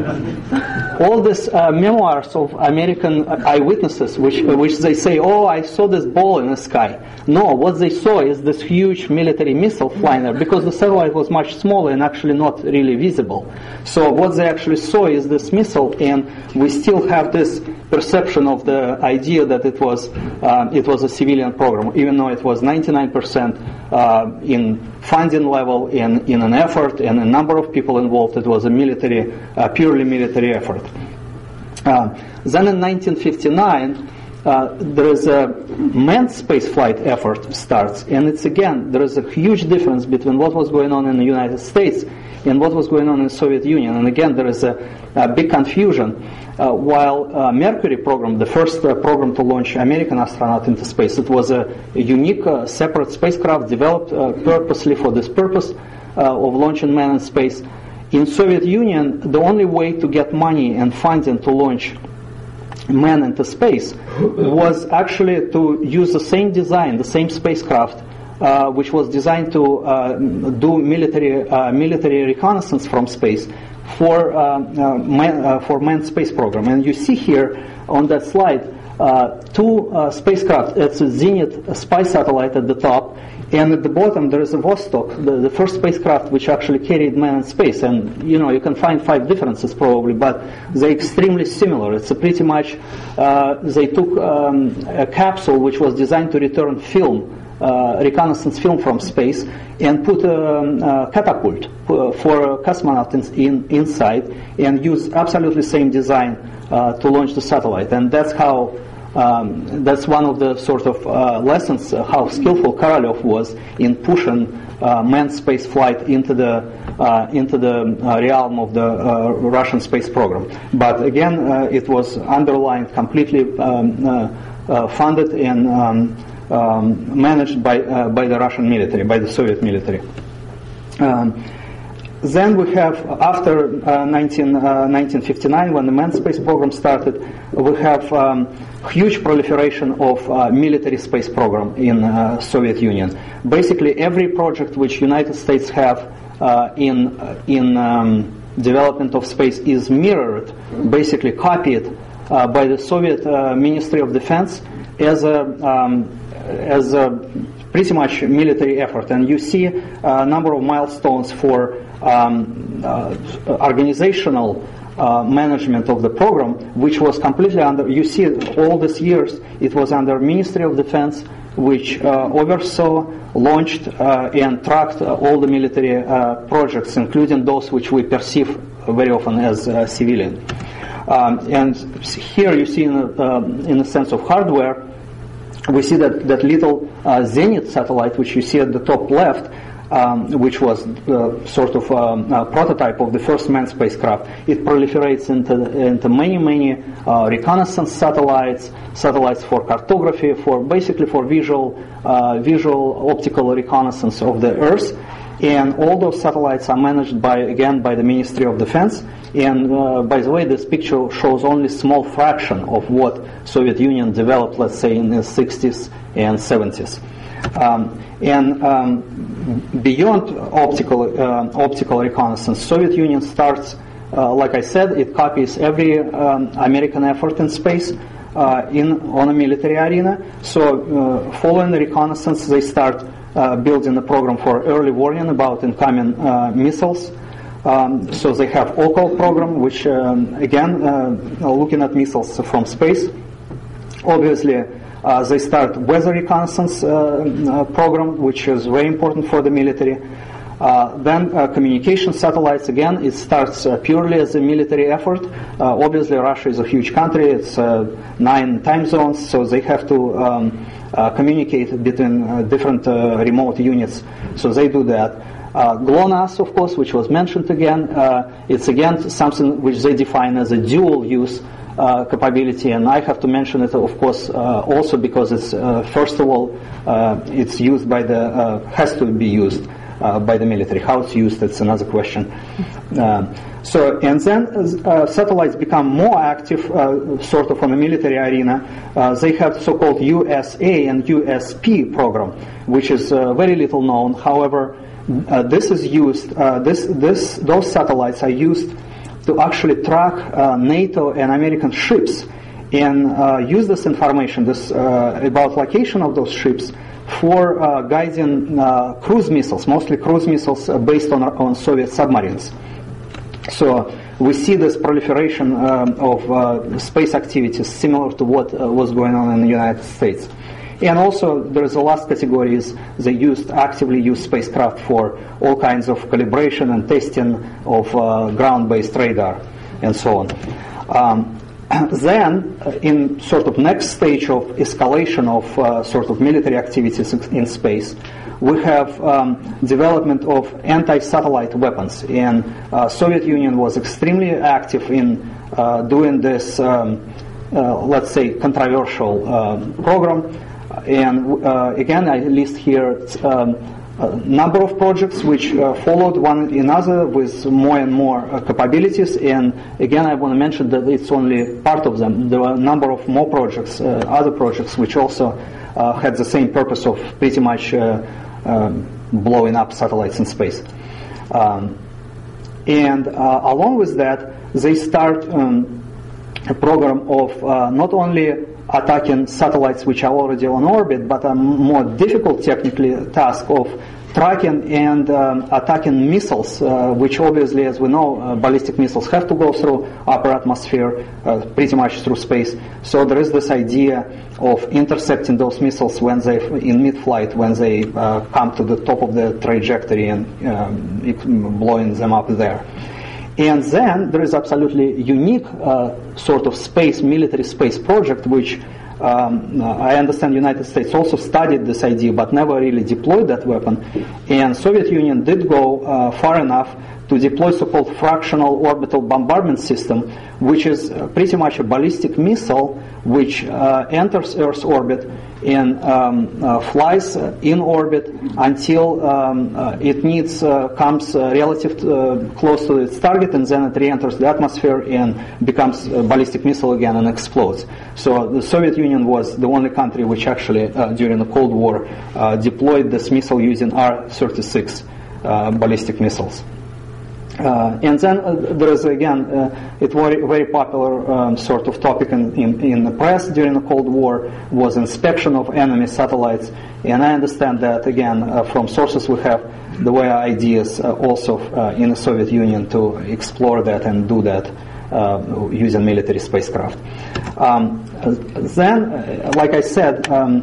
all these uh, memoirs of American eyewitnesses, which which they say, oh, I saw this ball in the sky. No, what they saw is this huge military missile flying there, because the satellite was much smaller and actually not really visible. So what they actually saw is this missile, and we still have this perception of the idea that it was uh, it was a civilian program, even though it was ninety-nine percent uh, in funding level, in, in an effort, and a number of people involved. It was a military, uh, purely military effort. Uh, then in nineteen fifty-nine, uh, there is a manned spaceflight effort starts, and it's again there is a huge difference between what was going on in the United States and what was going on in the Soviet Union. And again, there is a, a big confusion. Uh, while uh, Mercury program, the first uh, program to launch American astronaut into space, it was a, a unique, uh, separate spacecraft developed uh, purposely for this purpose uh, of launching man in space. In Soviet Union, the only way to get money and funding to launch man into space was actually to use the same design, the same spacecraft, uh, which was designed to uh, do military uh, military reconnaissance from space for uh, uh, man, uh, for manned space program. And you see here on that slide uh, two uh, spacecraft. It's a Zenit spy satellite at the top, and at the bottom there is a Vostok, the, the first spacecraft which actually carried man in space. And you know you can find five differences probably, but they're extremely similar. It's a pretty much uh, they took um, a capsule which was designed to return film. Uh, reconnaissance film from space, and put a, um, a catapult uh, for a cosmonaut in, in, inside, and use absolutely same design uh, to launch the satellite. And that's how um, that's one of the sort of uh, lessons uh, how skillful Korolev was in pushing uh, manned space flight into the uh, into the uh, realm of the uh, Russian space program. But again, uh, it was underlined completely um, uh, uh, funded and um, Um, managed by uh, by the Russian military, by the Soviet military. Um, then we have, after uh, nineteen fifty-nine, when the manned space program started, we have um, huge proliferation of uh, military space program in uh, Soviet Union. Basically, every project which United States have uh, in in um, development of space is mirrored, basically copied uh, by the Soviet uh, Ministry of Defense as a um, as a pretty much military effort. And you see a number of milestones for um, uh, organizational uh, management of the program, which was completely under, you see all these years, it was under Ministry of Defense, which uh, oversaw, launched, uh, and tracked uh, all the military uh, projects, including those which we perceive very often as uh, civilian. Um, and here you see in a, uh, in a sense of hardware, we see that, that little uh, Zenit satellite, which you see at the top left, um, which was uh, sort of um, a prototype of the first manned spacecraft. It proliferates into, into many, many uh, reconnaissance satellites, satellites for cartography, for basically for visual, uh, visual optical reconnaissance of the Earth. And all those satellites are managed by, again, by the Ministry of Defense. And uh, by the way, this picture shows only small fraction of what Soviet Union developed, let's say, in the sixties and seventies. Um, and um, beyond optical uh, optical reconnaissance, Soviet Union starts, uh, like I said, it copies every um, American effort in space uh, in on a military arena. So uh, following the reconnaissance, they start uh, building a program for early warning about incoming uh, missiles. Um, so they have O C O L program, which um, again, uh, looking at missiles from space. Obviously, uh, they start weather reconnaissance uh, uh, program, which is very important for the military. Uh, then uh, communication satellites, again, it starts uh, purely as a military effort. Uh, obviously, Russia is a huge country. It's uh, nine time zones, so they have to um, uh, communicate between uh, different uh, remote units. So they do that. Uh, GLONASS, of course, which was mentioned again, uh, it's again something which they define as a dual-use uh, capability, and I have to mention it, of course, uh, also because it's uh, first of all, uh, it's used by the uh, has to be used uh, by the military. How it's used, that's another question. Uh, so, and then uh, satellites become more active, uh, sort of on the military arena. Uh, they have so-called U S A and U S P program, which is uh, very little known. However, Uh, this is used. Uh, this, this, those satellites are used to actually track uh, NATO and American ships, and uh, use this information, this uh, about location of those ships, for uh, guiding uh, cruise missiles, mostly cruise missiles uh, based on on Soviet submarines. So we see this proliferation um, of uh, space activities similar to what uh, was going on in the United States. And also, there is a last category is they used actively use spacecraft for all kinds of calibration and testing of uh, ground-based radar and so on. Um, then, uh, in sort of next stage of escalation of uh, sort of military activities in space, we have um, development of anti-satellite weapons, and uh, Soviet Union was extremely active in uh, doing this, um, uh, let's say, controversial uh, program. And uh, again, I list here um, a number of projects which uh, followed one another with more and more uh, capabilities. And again, I want to mention that it's only part of them. There were a number of more projects, uh, other projects, which also uh, had the same purpose of pretty much uh, um, blowing up satellites in space. Um, and uh, along with that, they start um, a program of uh, not only attacking satellites which are already on orbit, but a more difficult technically task of tracking and um, attacking missiles, uh, which obviously, as we know, uh, ballistic missiles have to go through upper atmosphere, uh, pretty much through space. So there is this idea of intercepting those missiles when they, in mid-flight, when they uh, come to the top of the trajectory and um, blowing them up there. And then there is absolutely unique uh, sort of space, military space project, which um, I understand the United States also studied this idea, but never really deployed that weapon. And Soviet Union did go uh, far enough to deploy so-called fractional orbital bombardment system, which is uh, pretty much a ballistic missile which uh, enters Earth's orbit and um, uh, flies in orbit until um, uh, it needs uh, comes uh, relative to, uh, close to its target, and then it re-enters the atmosphere and becomes a ballistic missile again and explodes. So the Soviet Union was the only country which actually uh, during the Cold War uh, deployed this missile using R thirty-six uh, ballistic missiles. Uh, and then uh, there is again, uh, it was a very popular um, sort of topic in, in, in the press during the Cold War was inspection of enemy satellites. And I understand that again uh, from sources we have, there were ideas uh, also uh, in the Soviet Union to explore that and do that uh, using military spacecraft. Um, then, uh, like I said, um,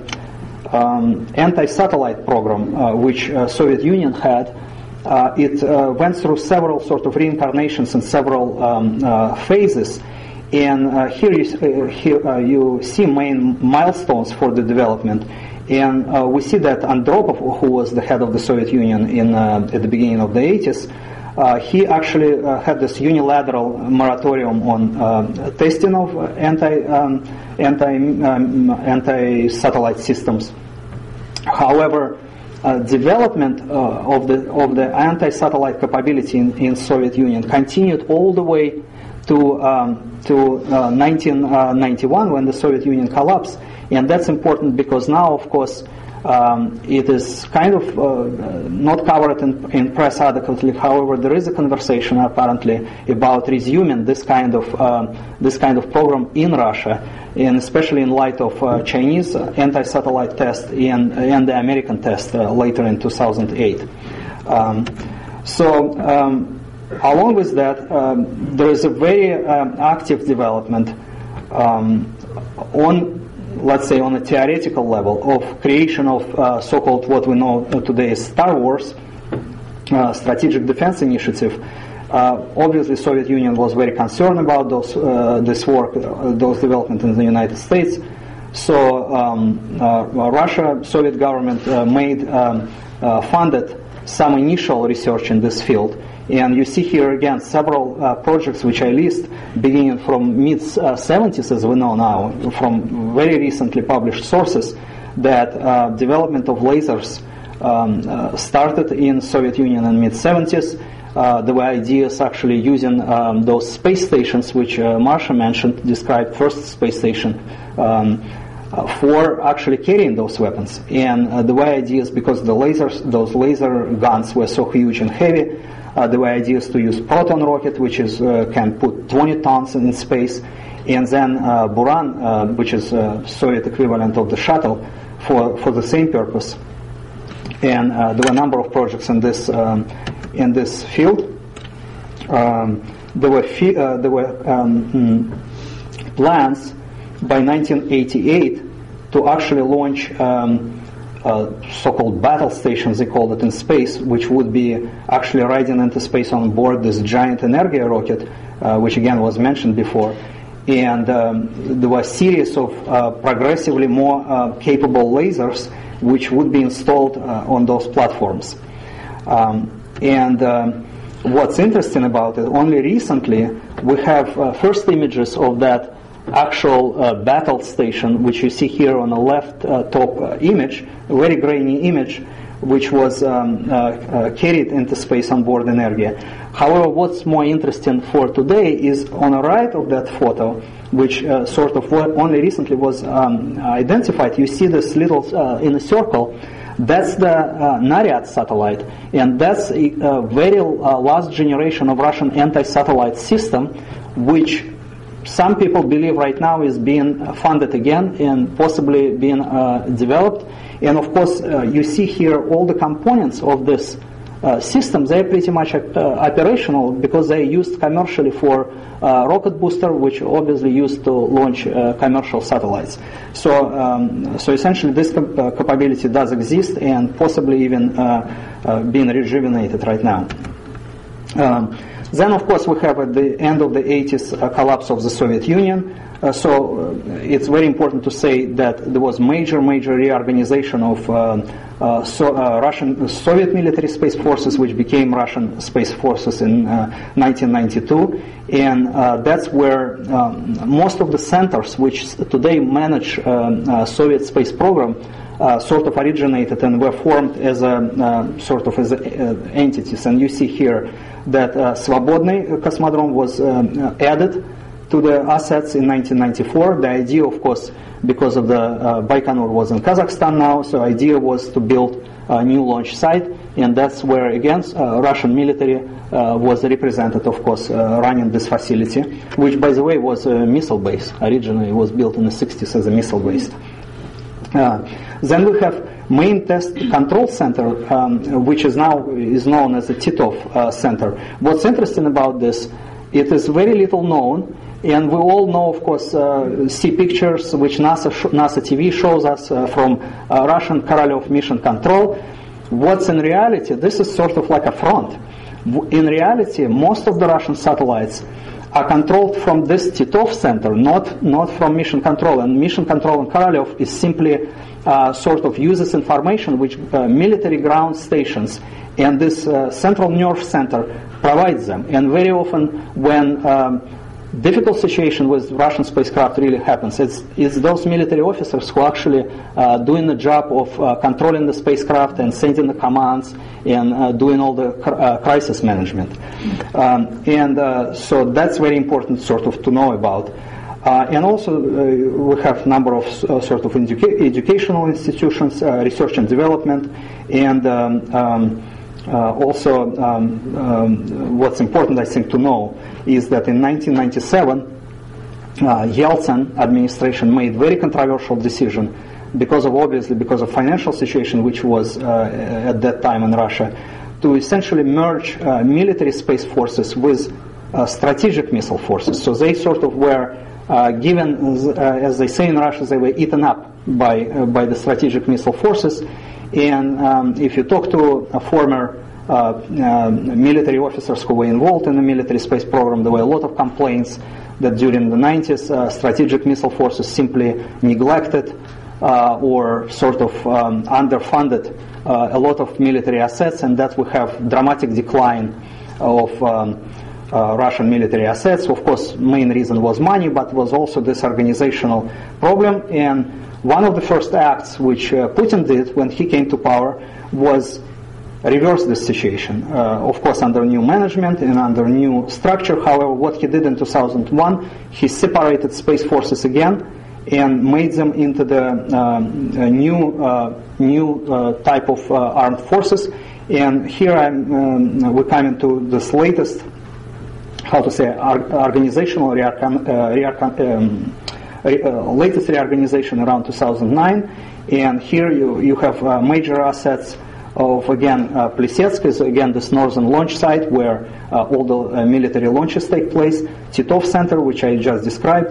um, anti-satellite program uh, which uh, Soviet Union had. Uh, it uh, went through several sort of reincarnations and several um, uh, phases, and uh, here, you, uh, here uh, you see main milestones for the development. And uh, we see that Andropov, who was the head of the Soviet Union in uh, at the beginning of the eighties, uh, he actually uh, had this unilateral moratorium on uh, testing of anti um, anti um, anti-satellite systems. However, Uh, development uh, of the of the anti-satellite capability in, in Soviet Union continued all the way to um, to uh, nineteen ninety-one when the Soviet Union collapsed, and that's important because now, of course, um, it is kind of uh, not covered in, in press adequately. However, there is a conversation apparently about resuming this kind of uh, this kind of program in Russia, and especially in light of uh, Chinese anti-satellite test and, and the American test uh, later in two thousand eight. Um, so, um, along with that, um, there is a very um, active development um, on, let's say, on a theoretical level of creation of uh, so-called what we know today as Star Wars, uh, Strategic Defense Initiative. Uh, obviously, Soviet Union was very concerned about those, uh, this work, uh, those developments in the United States. So, um, uh, Russia, Soviet government uh, made, um, uh, funded some initial research in this field. And you see here again several uh, projects which I list, beginning from mid seventies, as we know now, from very recently published sources, that uh, development of lasers um, uh, started in Soviet Union in mid seventies. Uh, there were ideas actually using um, those space stations, which uh, Marsha mentioned, described first space station, um, uh, for actually carrying those weapons. And uh, there were ideas, because the lasers, those laser guns were so huge and heavy, uh, there were ideas to use Proton rocket, which is uh, can put twenty tons in space, and then uh, Buran, uh, which is uh, Soviet equivalent of the shuttle, for, for the same purpose. And uh, there were a number of projects in this um, in this field. Um, there were fi- uh, there were um, mm, plans by nineteen eighty-eight to actually launch um, uh, so-called battle stations, they called it, in space, which would be actually riding into space on board this giant Energia rocket, uh, which again was mentioned before. and um, there were a series of uh, progressively more uh, capable lasers which would be installed uh, on those platforms. Um, and um, what's interesting about it, only recently we have uh, first images of that actual uh, battle station, which you see here on the left uh, top uh, image, a very grainy image, which was um, uh, uh, carried into space on board Energia. However, what's more interesting for today is on the right of that photo, which uh, sort of only recently was um, identified. You see this little uh, in a circle. That's the uh, Nariad satellite, and that's a, a very uh, last generation of Russian anti-satellite system, which some people believe right now is being funded again and possibly being uh, developed. And of course, uh, you see here all the components of this uh, system. They're pretty much uh, operational because they're used commercially for uh, rocket booster, which obviously used to launch uh, commercial satellites. So, um, so essentially, this cap- uh, capability does exist and possibly even uh, uh, being rejuvenated right now. Um, Then, of course, we have at the end of the eighties a collapse of the Soviet Union. Uh, so uh, it's very important to say that there was major, major reorganization of uh, uh, so, uh, Russian uh, Soviet military space forces, which became Russian space forces in uh, nineteen ninety-two. And uh, that's where um, most of the centers which today manage um, uh, Soviet space program Uh, sort of originated and were formed as a uh, sort of as a, uh, entities. And you see here that uh, Svobodny Cosmodrome was um, added to the assets in nineteen ninety-four. The idea, of course, because of the uh, Baikonur was in Kazakhstan now, so the idea was to build a new launch site, and that's where again uh, Russian military uh, was represented, of course, uh, running this facility, which, by the way, was a missile base. Originally, it was built in the sixties as a missile base. Uh, then we have main test control center, um, which is now is known as the Titov uh, Center. What's interesting about this, it is very little known, and we all know, of course, uh, see pictures which NASA sh- NASA T V shows us uh, from uh, Russian Korolev mission control. What's in reality, this is sort of like a front. In reality, most of the Russian satellites are controlled from this Titov center, not not from mission control. And mission control in Korolev is simply uh, sort of uses information which uh, military ground stations and this uh, central nerve center provides them. And very often when um, difficult situation with Russian spacecraft really happens, it's, it's those military officers who actually uh, doing the job of uh, controlling the spacecraft and sending the commands and uh, doing all the cr- uh, crisis management. Um, and uh, so that's very important sort of to know about. Uh, and also uh, we have a number of uh, sort of educa- educational institutions, uh, research and development, and um, um, Uh, also, um, um, what's important, I think, to know is that in nineteen ninety-seven, uh, Yeltsin administration made very controversial decision because of, obviously, because of financial situation which was uh, at that time in Russia, to essentially merge uh, military space forces with uh, strategic missile forces. So they sort of were uh, given, uh, as they say in Russia, they were eaten up by uh, by the strategic missile forces. And um, if you talk to a former uh, uh, military officers who were involved in the military space program, there were a lot of complaints that during the nineties, uh, strategic missile forces simply neglected uh, or sort of um, underfunded uh, a lot of military assets, and that we have dramatic decline of um, uh, Russian military assets. Of course, main reason was money, but was also this organizational problem. And one of the first acts which uh, Putin did when he came to power was reverse this situation. Uh, of course, under new management and under new structure. However, what he did in two thousand one, he separated space forces again and made them into the um, new uh, new uh, type of uh, armed forces. And here I'm um, we're coming to this latest, how to say, organizational reorgan- uh, reorgan- um, Uh, latest reorganization around two thousand nine, and here you, you have uh, major assets of, again, uh, Plisetsk is, again, this northern launch site where uh, all the uh, military launches take place, Titov Center, which I just described,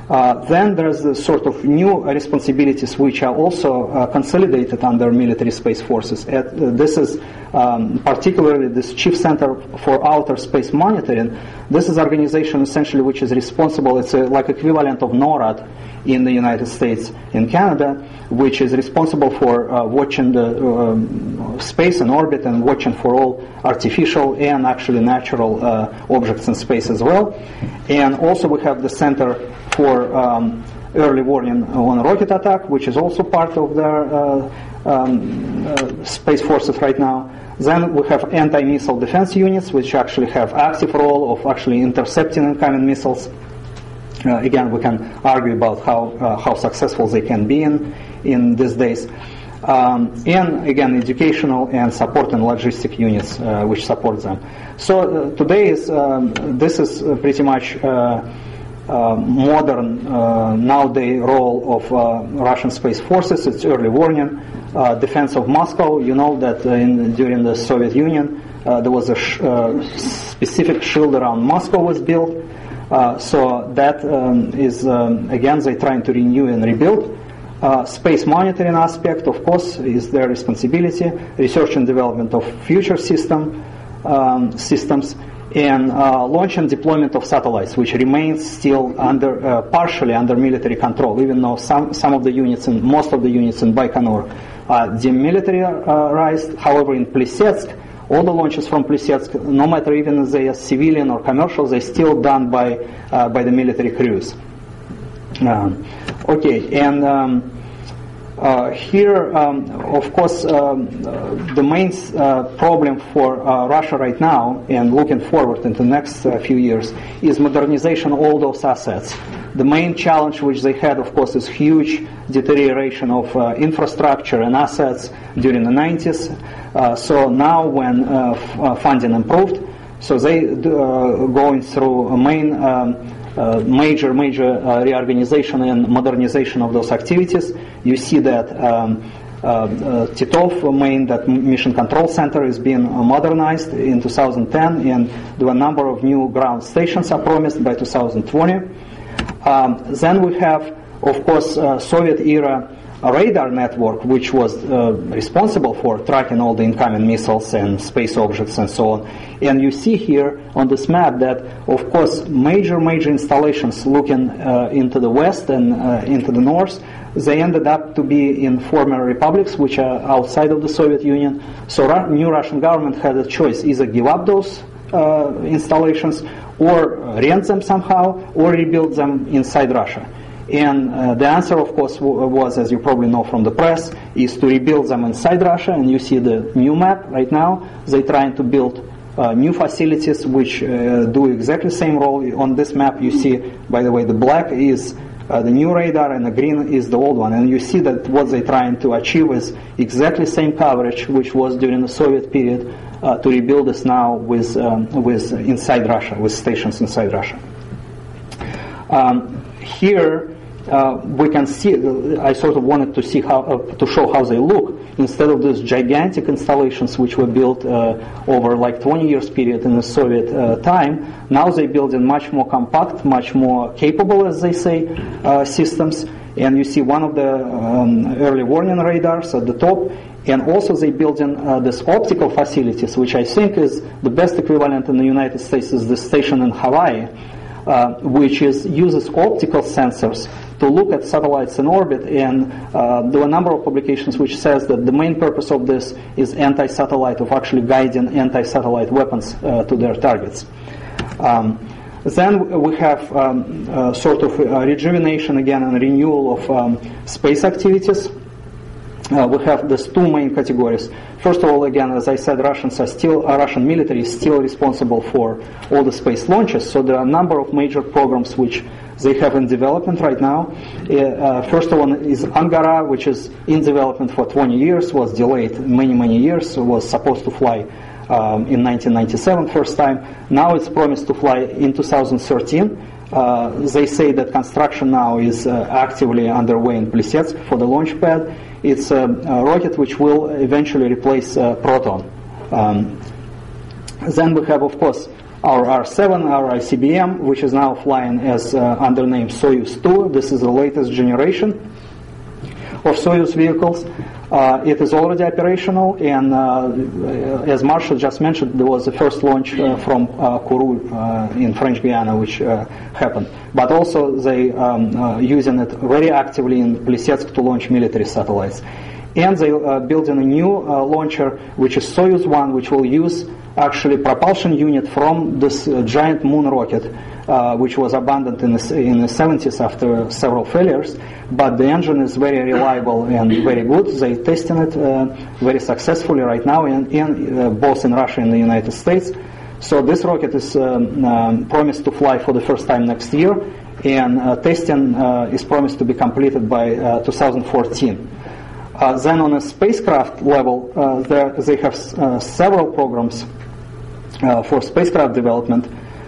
Uh, then there's the sort of new responsibilities which are also uh, consolidated under military space forces. At, uh, this is um, particularly this Chief Center for Outer Space Monitoring. This is an organization essentially which is responsible, it's a, like equivalent of NORAD in the United States and Canada, which is responsible for uh, watching the um, space and orbit and watching for all artificial and actually natural uh, objects in space as well. And also we have the Center for um, Early Warning on Rocket Attack, which is also part of their uh, um, uh, space forces right now. Then we have anti-missile defense units, which actually have active role of actually intercepting incoming missiles. Uh, again, we can argue about how uh, how successful they can be in in these days. Um, and again, educational and support and logistic units uh, which support them. So uh, today is um, this is uh, pretty much uh, uh, modern uh, nowadays role of uh, Russian space forces. It's early warning, uh, defense of Moscow. You know that uh, in, during the Soviet Union uh, there was a sh- uh, specific shield around Moscow was built. Uh, so that um, is, um, again, they're trying to renew and rebuild. Uh, space monitoring aspect, of course, is their responsibility. Research and development of future system um, systems, and uh, launch and deployment of satellites, which remains still under uh, partially under military control, even though some some of the units and most of the units in Baikonur are demilitarized. However, in Plesetsk, all the launches from Plesetsk, no matter even if they are civilian or commercial, they're still done by uh, by the military crews. Um, okay, and um, uh, here, um, of course, um, uh, the main uh, problem for uh, Russia right now, and looking forward into the next uh, few years, is modernization of all those assets. The main challenge which they had, of course, is huge deterioration of uh, infrastructure and assets during the nineties. Uh, so now when uh, f- uh, funding improved, so they uh, going through a main um, uh, major, major uh, reorganization and modernization of those activities. You see that um, uh, uh, Titov, main that Mission Control Center, is being modernized in two thousand ten, and there are a number of new ground stations are promised by two thousand twenty. Um, then we have, of course, uh, Soviet-era radar network, which was uh, responsible for tracking all the incoming missiles and space objects and so on. And you see here on this map that, of course, major, major installations looking uh, into the west and uh, into the north, they ended up to be in former republics, which are outside of the Soviet Union. So Ra- new Russian government had a choice: either give up those uh, installations, or rent them somehow, or rebuild them inside Russia. And uh, the answer, of course, w- was, as you probably know from the press, is to rebuild them inside Russia. And you see the new map right now. They're trying to build uh, new facilities which uh, do exactly the same role. On this map, you see, by the way, the black is uh, the new radar and the green is the old one. And you see that what they're trying to achieve is exactly the same coverage which was during the Soviet period, uh, to rebuild this now with um, with inside Russia, with stations inside Russia. Um, here. Uh, we can see, uh, I sort of wanted to see how, uh, to show how they look. Instead of these gigantic installations which were built uh, over like twenty years period in the Soviet uh, time, now they build in much more compact, much more capable, as they say, uh, systems. And you see one of the um, early warning radars at the top. And also they build in uh, this optical facilities, which I think is the best equivalent in the United States is the station in Hawaii, uh, which is uses optical sensors to look at satellites in orbit, and uh, there were a number of publications which says that the main purpose of this is anti-satellite, of actually guiding anti-satellite weapons uh, to their targets. Um, then we have um, uh, sort of uh, rejuvenation again and renewal of um, space activities. Uh, we have these two main categories. First of all, again, as I said, Russians are still, uh, Russian military is still responsible for all the space launches. So there are a number of major programs which they have in development right now. Uh, first one is Angara, which is in development for twenty years, was delayed many, many years, so was supposed to fly um, in nineteen ninety-seven first time. Now it's promised to fly in two thousand thirteen. Uh, they say that construction now is uh, actively underway in Plesetsk for the launch pad. It's a, a rocket which will eventually replace uh, Proton. Um, Then we have, of course, our R seven, our I C B M, which is now flying as uh, under name Soyuz two. This is the latest generation of Soyuz vehicles. Uh, it is already operational, and uh, as Marshall just mentioned, there was the first launch uh, from uh, Kourou uh, in French Guiana, which uh, happened. But also they um, uh, using it very actively in Plesetsk to launch military satellites. And they uh, building a new uh, launcher, which is Soyuz one, which will use actually propulsion unit from this uh, giant moon rocket, uh, which was abandoned in the, in the seventies after several failures. But the engine is very reliable and very good. They testing it uh, very successfully right now, in, in uh, both in Russia and the United States. So this rocket is um, um, promised to fly for the first time next year, and uh, testing uh, is promised to be completed by uh, two thousand fourteen. Uh, then on a spacecraft level, uh, there, they have uh, several programs uh, for spacecraft development.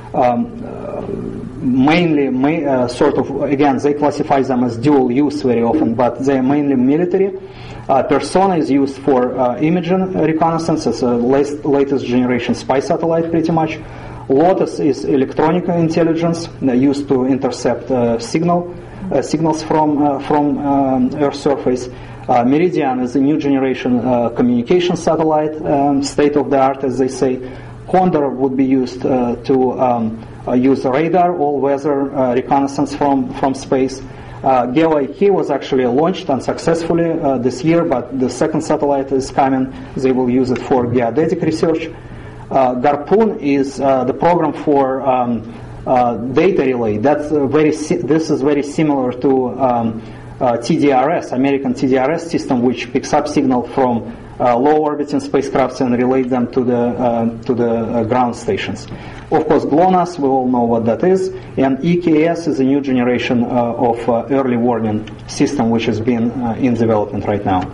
Um, uh, mainly, ma- uh, sort of, again, they classify them as dual use very often, but they are mainly military. Uh, Persona is used for uh, imaging reconnaissance. It's a latest, latest generation spy satellite, pretty much. Lotus is electronic intelligence, uh, used to intercept uh, signal uh, signals from uh, from um, Earth's surface. Uh, Meridian is a new generation uh, communication satellite, um, state of the art, as they say. Condor would be used uh, to um, uh, use radar, all-weather uh, reconnaissance from, from space. Uh, GeoIK was actually launched unsuccessfully uh, this year, but the second satellite is coming. They will use it for geodetic research. Uh, Garpoon is uh, the program for um, uh, data relay. That's uh, very. Si- this is very similar to um, uh, T D R S, American T D R S system, which picks up signal from uh, low-orbiting spacecrafts and relays them to the uh, to the uh, ground stations. Of course, GLONASS, we all know what that is, and E K S is a new generation uh, of uh, early warning system, which has been uh, in development right now.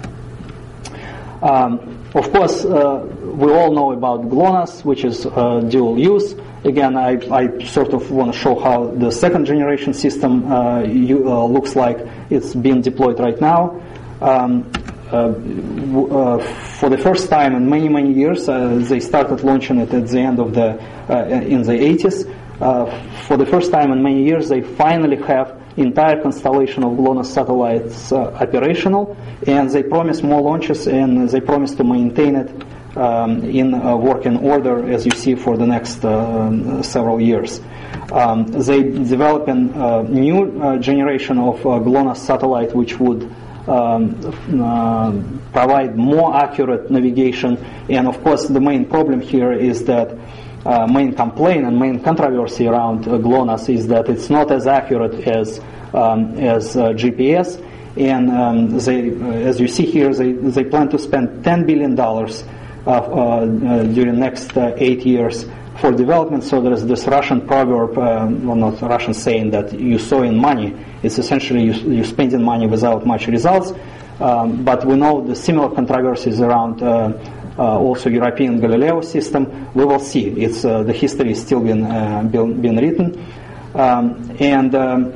Um, Of course, uh, we all know about GLONASS, which is uh, dual use. Again, I, I sort of want to show how the second generation system uh, you, uh, looks like. It's being deployed right now. Um, uh, w- uh, for the first time in many, many years, uh, they started launching it at the end of the, uh, in the eighties. Uh, for the first time in many years, they finally have entire constellation of GLONASS satellites uh, operational, and they promise more launches, and they promise to maintain it um, in uh, working order, as you see, for the next uh, several years. Um, they develop a uh, new uh, generation of uh, GLONASS satellite, which would um, uh, provide more accurate navigation. And of course, the main problem here is that Uh, main complaint and main controversy around uh, GLONASS is that it's not as accurate as um, as uh, G P S, and um, they, uh, as you see here, they they plan to spend ten billion dollars uh, uh, during next uh, eight years for development. So there is this Russian proverb, uh, well, not Russian saying that you sow in money. It's essentially you you spending money without much results. Um, but we know the similar controversies around. Uh, Uh, also European Galileo system. We will see. It's uh, the history is still being uh, being, being written, um, and um,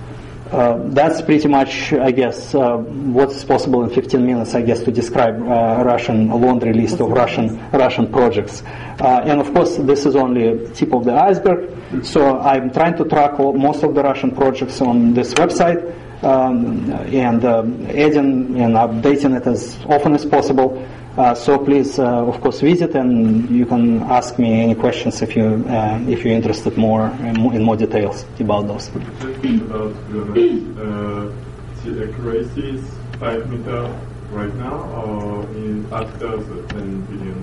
uh, that's pretty much, I guess, uh, what's possible in fifteen minutes. I guess to describe uh, Russian a laundry list of Russian Russian projects. Uh, and of course, this is only tip of the iceberg. So I'm trying to track all, most of the Russian projects on this website. Um, and uh, adding and updating it as often as possible. Uh, so please, uh, of course, visit, and you can ask me any questions if you uh, if you're interested more in more details about those. About GLONASS, uh, the accuracy is five meter right now, or in after the ten billion.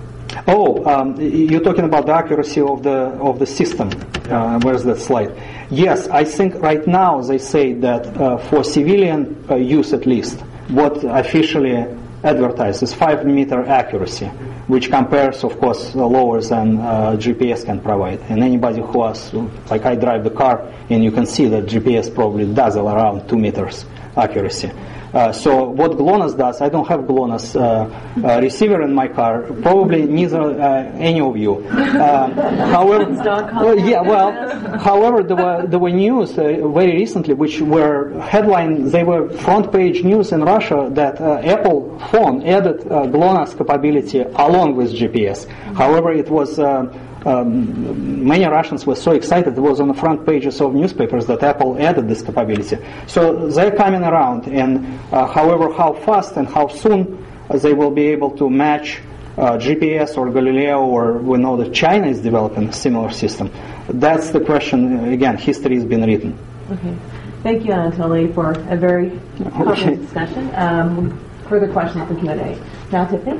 Oh, um, you're talking about the accuracy of the of the system. Uh, where's that slide? Yes, I think right now they say that uh, for civilian uh, use at least, what officially advertised is five meter accuracy, which compares, of course, lower than uh, G P S can provide. And anybody who has, like I drive the car, and you can see that G P S probably does around two meters accuracy. Uh, so what GLONASS does, I don't have GLONASS uh, uh, receiver in my car. Probably neither uh, any of you. Um, however, well, yeah, well, however, there were there were news uh, very recently, which were headline. They were front page news in Russia that uh, Apple phone added uh, GLONASS capability along with G P S. However, it was. Uh, Um, many Russians were so excited. It was on the front pages of newspapers that Apple added this capability. So they're coming around, and uh, however, how fast and how soon uh, they will be able to match uh, G P S or Galileo, or we know that China is developing a similar system. That's the question. Again, history has been written. Okay. Thank you, Anatoly, for a very comprehensive okay. discussion. Um, further questions for Q and A. Now, Tiffany.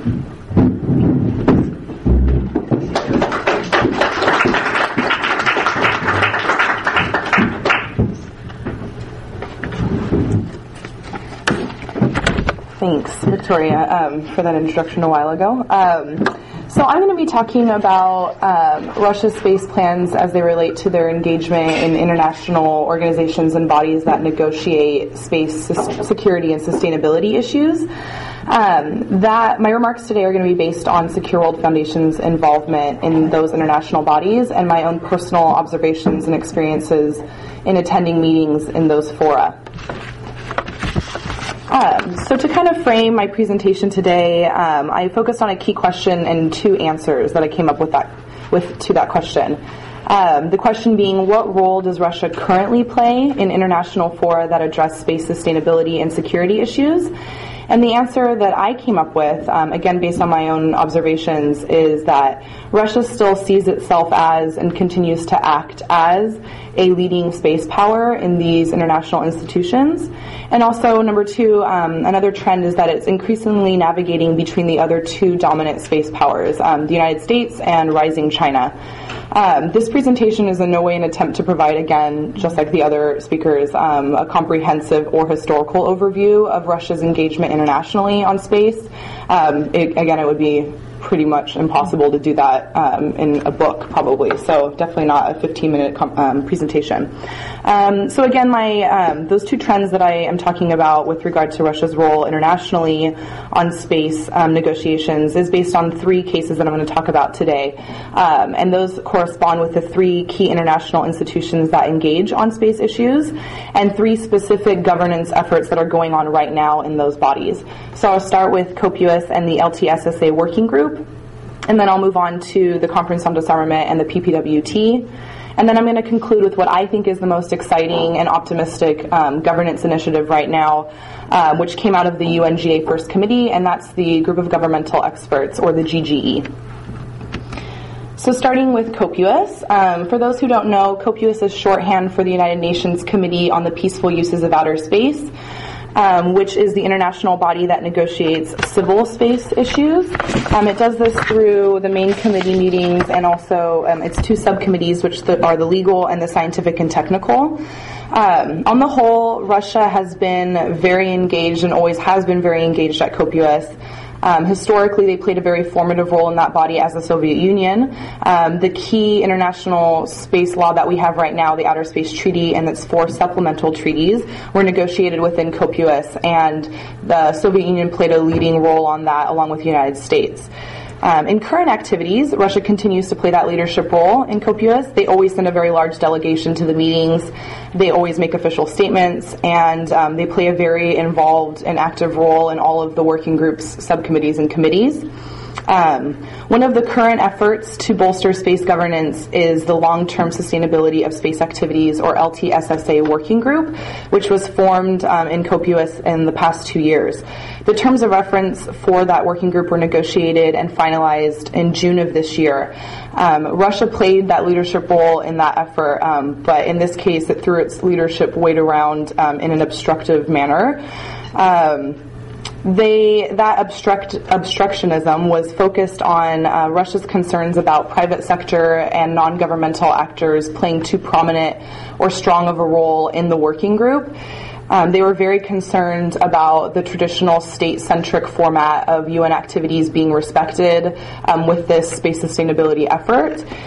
Thanks, Victoria, um, for that introduction a while ago. Um, so I'm going to be talking about um, Russia's space plans as they relate to their engagement in international organizations and bodies that negotiate space security and sustainability issues. Um, that my remarks today are going to be based on Secure World Foundation's involvement in those international bodies and my own personal observations and experiences in attending meetings in those fora. Um, so to kind of frame my presentation today, um, I focused on a key question and two answers that I came up with that with to that question. Um, the question being, what role does Russia currently play in international fora that address space sustainability and security issues? And the answer that I came up with, um, again based on my own observations, is that Russia still sees itself as and continues to act as a leading space power in these international institutions. And also, number two, um, another trend is that it's increasingly navigating between the other two dominant space powers, um, the United States and rising China. Um, this presentation is in no way an attempt to provide, again, just like the other speakers, um, a comprehensive or historical overview of Russia's engagement internationally on space. Um, it, again, it would be pretty much impossible to do that um, in a book, probably. So definitely not a fifteen-minute com- um, presentation. Um, so again, my um, those two trends that I am talking about with regard to Russia's role internationally on space um, negotiations is based on three cases that I'm going to talk about today. Um, and those correspond with the three key international institutions that engage on space issues and three specific governance efforts that are going on right now in those bodies. So I'll start with COPUOS and the L T S S A Working Group. And then I'll move on to the Conference on Disarmament and the P P W T. And then I'm going to conclude with what I think is the most exciting and optimistic um, governance initiative right now, uh, which came out of the U N G A First Committee, and that's the Group of Governmental Experts, or the G G E. So starting with COPUOS, um, for those who don't know, COPUOS is shorthand for the United Nations Committee on the Peaceful Uses of Outer Space, Um, which is the international body that negotiates civil space issues. Um, it does this through the main committee meetings and also um, its two subcommittees, which the, are the legal and the scientific and technical. Um, on the whole, Russia has been very engaged and always has been very engaged at COPUOS. Um, historically, they played a very formative role in that body as the Soviet Union. Um, the key international space law that we have right now, the Outer Space Treaty and its four supplemental treaties, were negotiated within COPUOS, and the Soviet Union played a leading role on that along with the United States. Um, in current activities, Russia continues to play that leadership role in COPUOS. They always send a very large delegation to the meetings. They always make official statements, and um, they play a very involved and active role in all of the working groups, subcommittees, and committees. Um, one of the current efforts to bolster space governance is the Long-Term Sustainability of Space Activities, or L T S S A Working Group, which was formed um, in COPUOS in the past two years. The terms of reference for that working group were negotiated and finalized in June of this year. Um, Russia played that leadership role in that effort, um, but in this case, it threw its leadership weight around um, in an obstructive manner. Um, They that obstruct obstructionism was focused on uh, Russia's concerns about private sector and non-governmental actors playing too prominent or strong of a role in the working group. Um, they were very concerned about the traditional state-centric format of U N activities being respected um, with this space sustainability effort.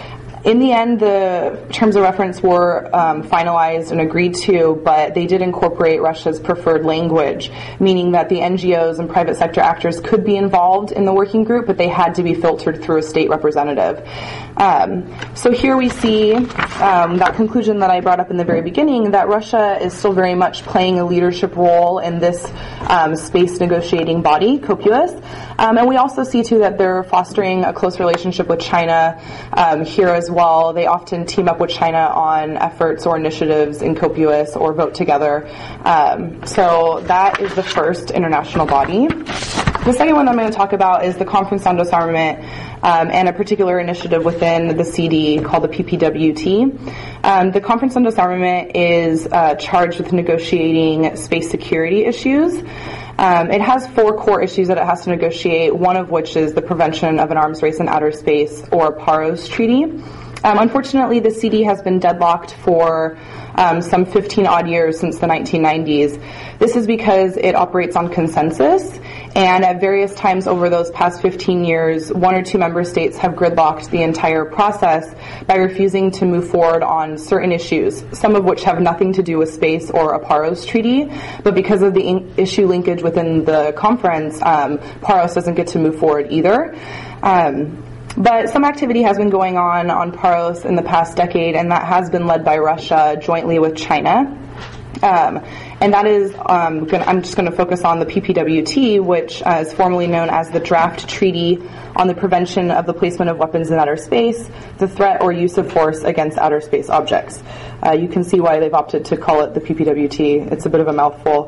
In the end, the terms of reference were um, finalized and agreed to, but they did incorporate Russia's preferred language, meaning that the N G Os and private sector actors could be involved in the working group, but they had to be filtered through a state representative. Um, so here we see um, that conclusion that I brought up in the very beginning, that Russia is still very much playing a leadership role in this um, space negotiating body, COPUOS. Um, and we also see, too, that they're fostering a close relationship with China um, here as well. They often team up with China on efforts or initiatives in COPUOS or vote together. Um, so that is the first international body. The second one I'm going to talk about is the Conference on Disarmament um, and a particular initiative within the C D called the P P W T. Um, the Conference on Disarmament is uh, charged with negotiating space security issues. Um, it has four core issues that it has to negotiate, one of which is the prevention of an arms race in outer space, or PAROS treaty. Um, unfortunately, the C D has been deadlocked for um, some fifteen odd years since the nineteen nineties. This is because it operates on consensus, and at various times over those past fifteen years, one or two member states have gridlocked the entire process by refusing to move forward on certain issues, some of which have nothing to do with space or a PAROS treaty, but because of the in- issue linkage within the conference, um, PAROS doesn't get to move forward either. Um, But some activity has been going on on PAROS in the past decade, and that has been led by Russia jointly with China. Um, and that is, um, gonna, I'm just going to focus on the P P W T, which uh, is formerly known as the Draft Treaty on the Prevention of the Placement of Weapons in Outer Space, the Threat or Use of Force Against Outer Space Objects. Uh, you can see why they've opted to call it the P P W T. It's a bit of a mouthful.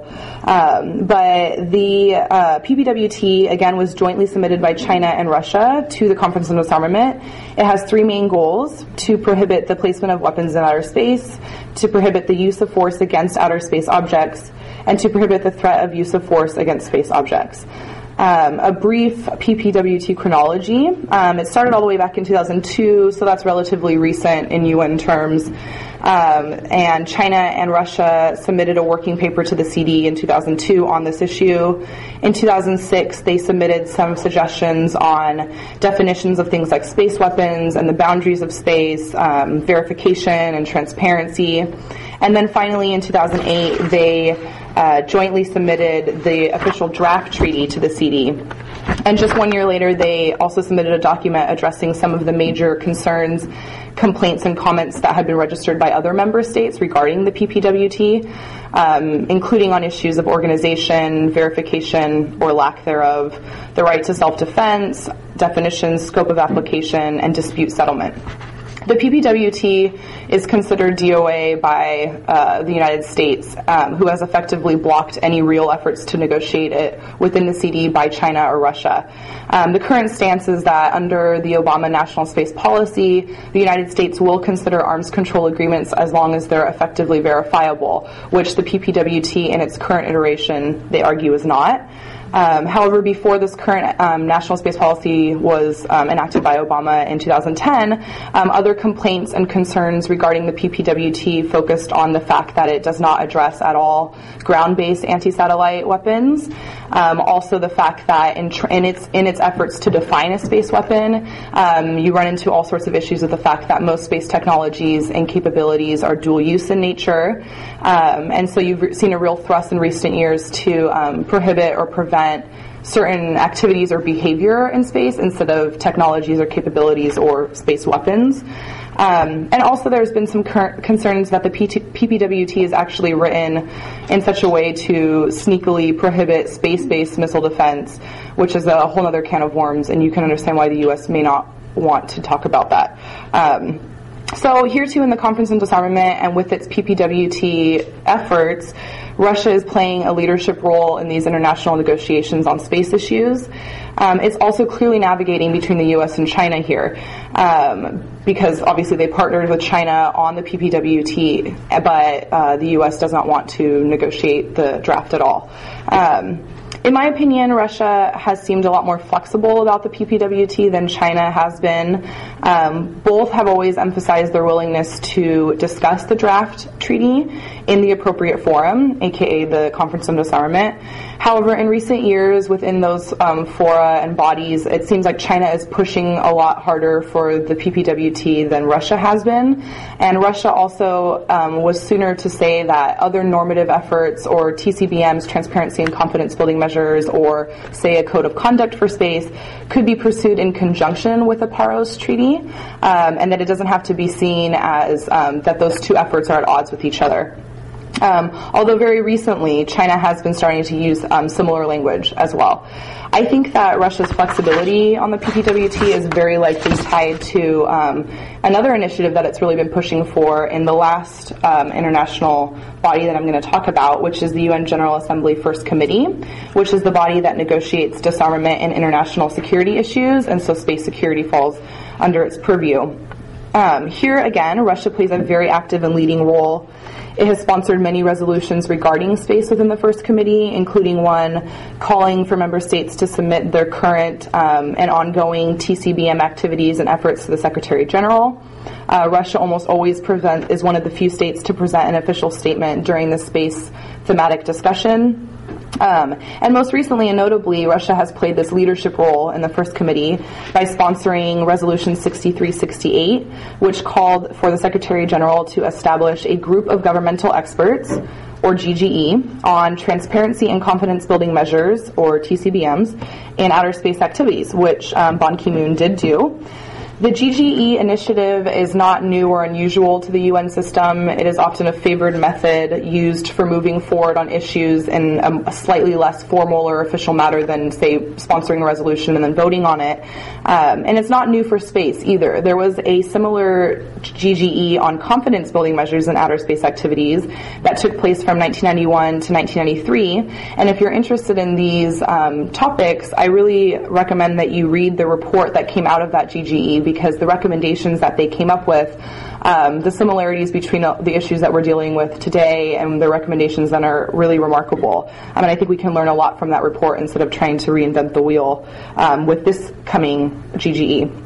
Um, but the uh, P P W T, again, was jointly submitted by China and Russia to the Conference on Disarmament. It has three main goals: to prohibit the placement of weapons in outer space, to prohibit the use of force against outer space objects, and to prohibit the threat of use of force against space objects. Um, a brief P P W T chronology. Um, it started all the way back in two thousand two, so that's relatively recent in U N terms. Um, and China and Russia submitted a working paper to the C D in two thousand two on this issue. In two thousand six, they submitted some suggestions on definitions of things like space weapons and the boundaries of space, um, verification and transparency. And then finally, in two thousand eight, they uh, jointly submitted the official draft treaty to the C D. And just one year later, they also submitted a document addressing some of the major concerns, complaints, and comments that had been registered by other member states regarding the P P W T, um, including on issues of organization, verification, or lack thereof, the right to self-defense, definitions, scope of application, and dispute settlement. The P P W T is considered D O A by uh, the United States, um, who has effectively blocked any real efforts to negotiate it within the C D by China or Russia. Um, the current stance is that under the Obama National Space Policy, the United States will consider arms control agreements as long as they're effectively verifiable, which the P P W T in its current iteration, they argue, is not. Um, however, before this current um, national space policy was um, enacted by Obama in two thousand ten, um, other complaints and concerns regarding the P P W T focused on the fact that it does not address at all ground-based anti-satellite weapons. Um, also, the fact that in, tr- in its in its efforts to define a space weapon, um, you run into all sorts of issues with the fact that most space technologies and capabilities are dual-use in nature, um, and so you've seen a real thrust in recent years to um, prohibit or prevent certain activities or behavior in space instead of technologies or capabilities or space weapons. Um, and also there's been some cur- concerns that the P T- P P W T is actually written in such a way to sneakily prohibit space-based missile defense, which is a whole other can of worms, and you can understand why the U S may not want to talk about that. Um, So here too in the Conference on Disarmament and with its P P W T efforts, Russia is playing a leadership role in these international negotiations on space issues. Um, it's also clearly navigating between the U S and China here, um, because obviously they partnered with China on the P P W T, but uh, the U S does not want to negotiate the draft at all. Um, in my opinion, Russia has seemed a lot more flexible about the P P W T than China has been. Um, both have always emphasized their willingness to discuss the draft treaty in the appropriate forum, aka the Conference on Disarmament. However, in recent years, within those um, fora and bodies, it seems like China is pushing a lot harder for the P P W T than Russia has been. And Russia also um, was sooner to say that other normative efforts, or T C B Ms, transparency and confidence building measures, or say a code of conduct for space, could be pursued in conjunction with the Paros Treaty, um, and that it doesn't have to be seen as um, that those two efforts are at odds with each other. Um, although very recently, China has been starting to use um, similar language as well. I think that Russia's flexibility on the P P W T is very likely tied to um, another initiative that it's really been pushing for in the last um, international body that I'm going to talk about, which is the U N General Assembly First Committee, which is the body that negotiates disarmament and international security issues, and so space security falls under its purview. Um, here again, Russia plays a very active and leading role. It has sponsored many resolutions regarding space within the First Committee, including one calling for member states to submit their current um, and ongoing T C B M activities and efforts to the Secretary General. Uh, Russia almost always present, is one of the few states to present an official statement during the space thematic discussion. Um, and most recently and notably, Russia has played this leadership role in the First Committee by sponsoring Resolution sixty-three sixty-eight, which called for the Secretary General to establish a group of governmental experts, or G G E, on transparency and confidence building measures, or T C B Ms, in outer space activities, which um, Ban Ki-moon did do. The G G E initiative is not new or unusual to the U N system. It is often a favored method used for moving forward on issues in a slightly less formal or official manner than, say, sponsoring a resolution and then voting on it. Um, and it's not new for space either. There was a similar G G E on confidence building measures in outer space activities that took place from nineteen ninety-one to nineteen ninety-three. And if you're interested in these um, topics, I really recommend that you read the report that came out of that G G E, because the recommendations that they came up with, um, the similarities between uh, the issues that we're dealing with today and the recommendations then are really remarkable. I mean, I think we can learn a lot from that report instead of trying to reinvent the wheel um, with this coming G G E.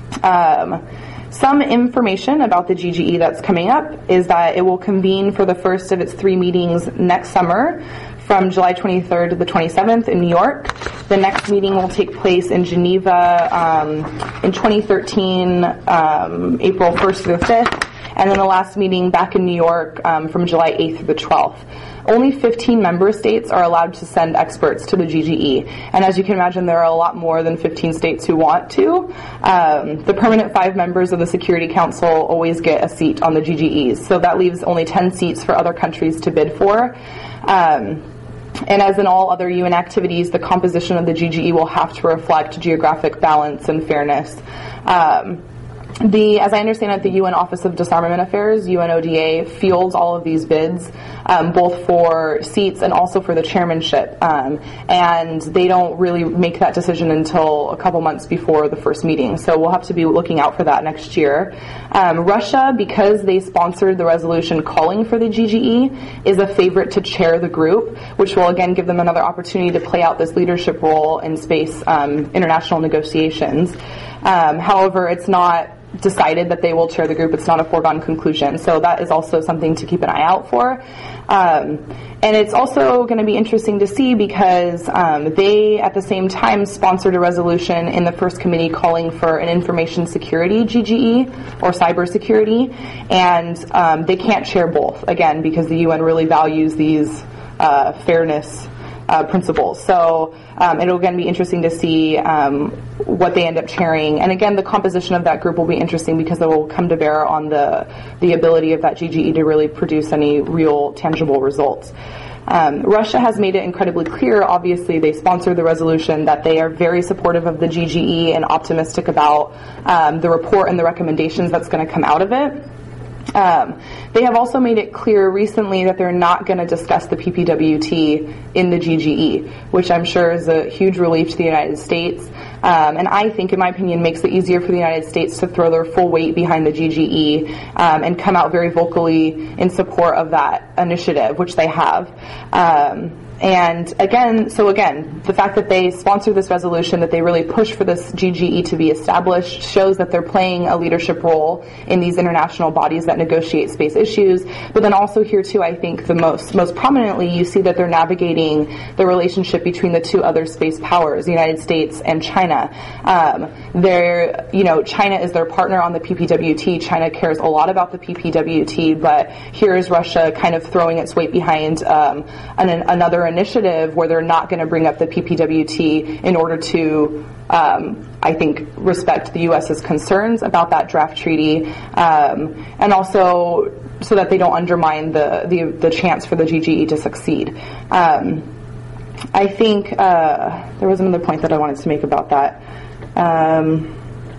Um, Some information about the G G E that's coming up is that it will convene for the first of its three meetings next summer, from July twenty-third to the twenty-seventh in New York. The next meeting will take place in Geneva um, in twenty thirteen, um, April first through the fifth, and then the last meeting back in New York um, from July eighth through the twelfth. Only fifteen member states are allowed to send experts to the G G E, and as you can imagine, there are a lot more than fifteen states who want to. Um, the permanent five members of the Security Council always get a seat on the G G Es, so that leaves only ten seats for other countries to bid for. Um, And as in all other U N activities, the composition of the G G E will have to reflect geographic balance and fairness. Um, the, as I understand it, the U N Office of Disarmament Affairs, U N O D A, fields all of these bids, um, both for seats and also for the chairmanship. Um, and they don't really make that decision until a couple months before the first meeting. So we'll have to be looking out for that next year. Um, Russia, because they sponsored the resolution calling for the G G E, is a favorite to chair the group, which will again give them another opportunity to play out this leadership role in space um, international negotiations. Um, however, it's not decided that they will chair the group. It's not a foregone conclusion. So that is also something to keep an eye out for. Um, and it's also going to be interesting to see because um, they, at the same time, sponsored a resolution in the First Committee calling for an information security G G E, or cybersecurity, and um, they can't chair both, again, because the U N really values these uh, fairness Uh, principles. So um, it'll again be interesting to see um, what they end up chairing. And again, the composition of that group will be interesting because it will come to bear on the the ability of that G G E to really produce any real tangible results. Um, Russia has made it incredibly clear, obviously they sponsored the resolution, that they are very supportive of the G G E and optimistic about um, the report and the recommendations that's going to come out of it. Um, they have also made it clear recently that they're not going to discuss the P P W T in the G G E, which I'm sure is a huge relief to the United States. Um, and I think, in my opinion, makes it easier for the United States to throw their full weight behind the G G E um, and come out very vocally in support of that initiative, which they have. Um, and again, so again, the fact that they sponsor this resolution, that they really push for this G G E to be established, shows that they're playing a leadership role in these international bodies that negotiate space issues. But then also here too, I think the most most prominently, you see that they're navigating the relationship between the two other space powers, the United States and China. Um, they're, you know, China is their partner on the P P W T. China cares a lot about the P P W T, but here is Russia kind of throwing its weight behind um, an, another initiative where they're not going to bring up the P P W T in order to, um, I think, respect the U S's concerns about that draft treaty, um, and also so that they don't undermine the, the, the chance for the G G E to succeed. Um, I think uh, there was another point that I wanted to make about that. Um,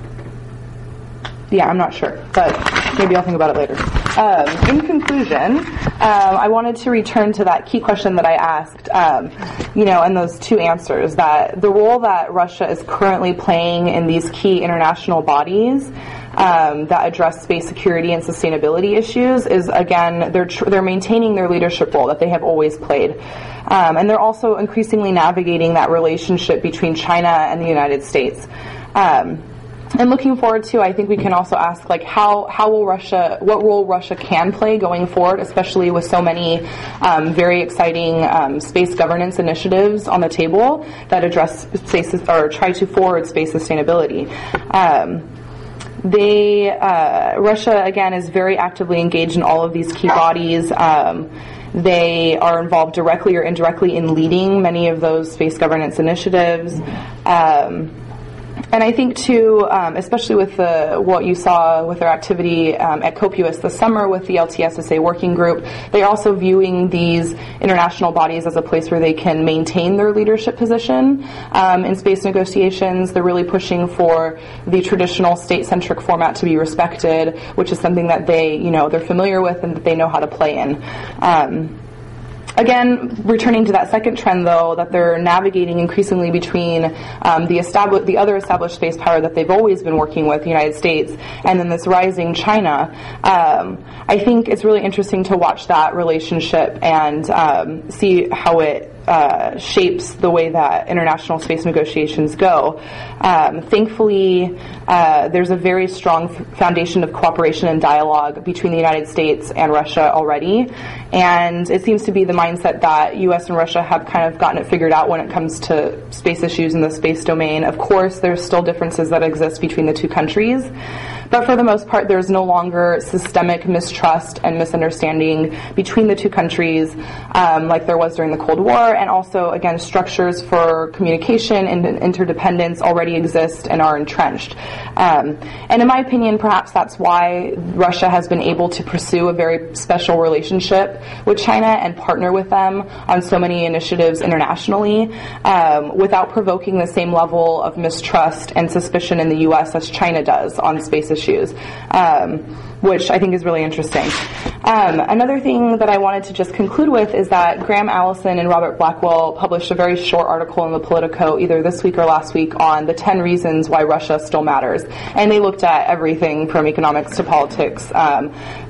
Yeah, I'm not sure, but maybe I'll think about it later. Um, in conclusion, um, I wanted to return to that key question that I asked, um, you know, and those two answers, that the role that Russia is currently playing in these key international bodies um, that address space security and sustainability issues is, again, they're tr- they're maintaining their leadership role that they have always played. Um, and they're also increasingly navigating that relationship between China and the United States. Um, And looking forward to, I think we can also ask, like, how, how will Russia, what role Russia can play going forward, especially with so many um, very exciting um, space governance initiatives on the table that address space, or try to forward space sustainability. Um, they, uh, Russia, again, is very actively engaged in all of these key bodies. Um, They are involved directly or indirectly in leading many of those space governance initiatives. Um, And I think, too, um, especially with the, what you saw with their activity um, at COPUOS this summer with the L T S S A working group, they're also viewing these international bodies as a place where they can maintain their leadership position um, in space negotiations. They're really pushing for the traditional state-centric format to be respected, which is something that they, you know, they're familiar with and that they know how to play in. Um, Again, returning to that second trend, though, that they're navigating increasingly between um, the established, the other established space power that they've always been working with, the United States, and then this rising China. Um, I think it's really interesting to watch that relationship and um, see how it uh, shapes the way that international space negotiations go. Um, thankfully, uh, there's a very strong f- foundation of cooperation and dialogue between the United States and Russia already, and it seems to be the mindset that U S and Russia have kind of gotten it figured out when it comes to space issues in the space domain. Of course, there's still differences that exist between the two countries, but for the most part, there's no longer systemic mistrust and misunderstanding between the two countries um, like there was during the Cold War, and also, again, structures for communication and interdependence already exist and are entrenched. Um, and in my opinion, perhaps that's why Russia has been able to pursue a very special relationship with China and partner with them on so many initiatives internationally um, without provoking the same level of mistrust and suspicion in the U S as China does on space issues, um, which I think is really interesting. Um, another thing that I wanted to just conclude with is that Graham Allison and Robert Blackwell published a very short article in the Politico either this week or last week on the ten reasons why Russia still matters. And they looked at everything from economics to politics, um,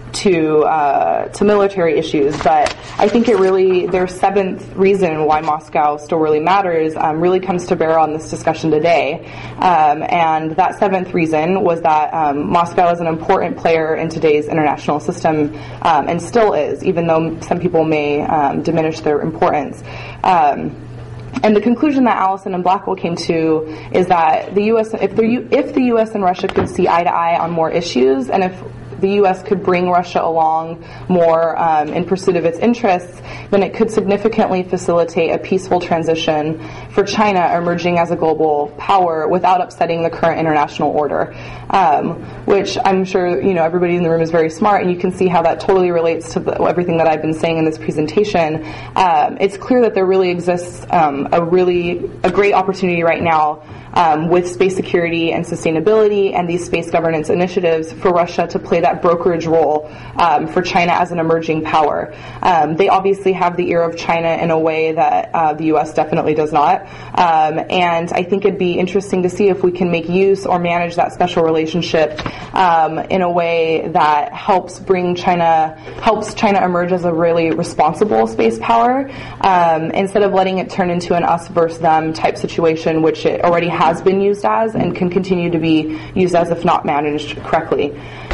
to uh, to military issues, but I think it really, their seventh reason why Moscow still really matters um, really comes to bear on this discussion today. Um, and that seventh reason was that um, Moscow is an important player in today's international system, um, and still is, even though some people may um, diminish their importance. Um, And the conclusion that Allison and Blackwell came to is that the U S, if the if the U S and Russia could see eye to eye on more issues, and if the U S could bring Russia along more um, in pursuit of its interests, then it could significantly facilitate a peaceful transition for China emerging as a global power without upsetting the current international order, um, which I'm sure, you know, everybody in the room is very smart, and you can see how that totally relates to the, everything that I've been saying in this presentation. Um, it's clear that there really exists um, a really a great opportunity right now um, with space security and sustainability and these space governance initiatives for Russia to play that brokerage role um, for China as an emerging power. Um, they obviously have the ear of China in a way that uh, the U S definitely does not. Um, and I think it'd be interesting to see if we can make use or manage that special relationship um, in a way that helps bring China, helps China emerge as a really responsible space power, um, instead of letting it turn into an us versus them type situation, which it already has been used as and can continue to be used as if not managed correctly.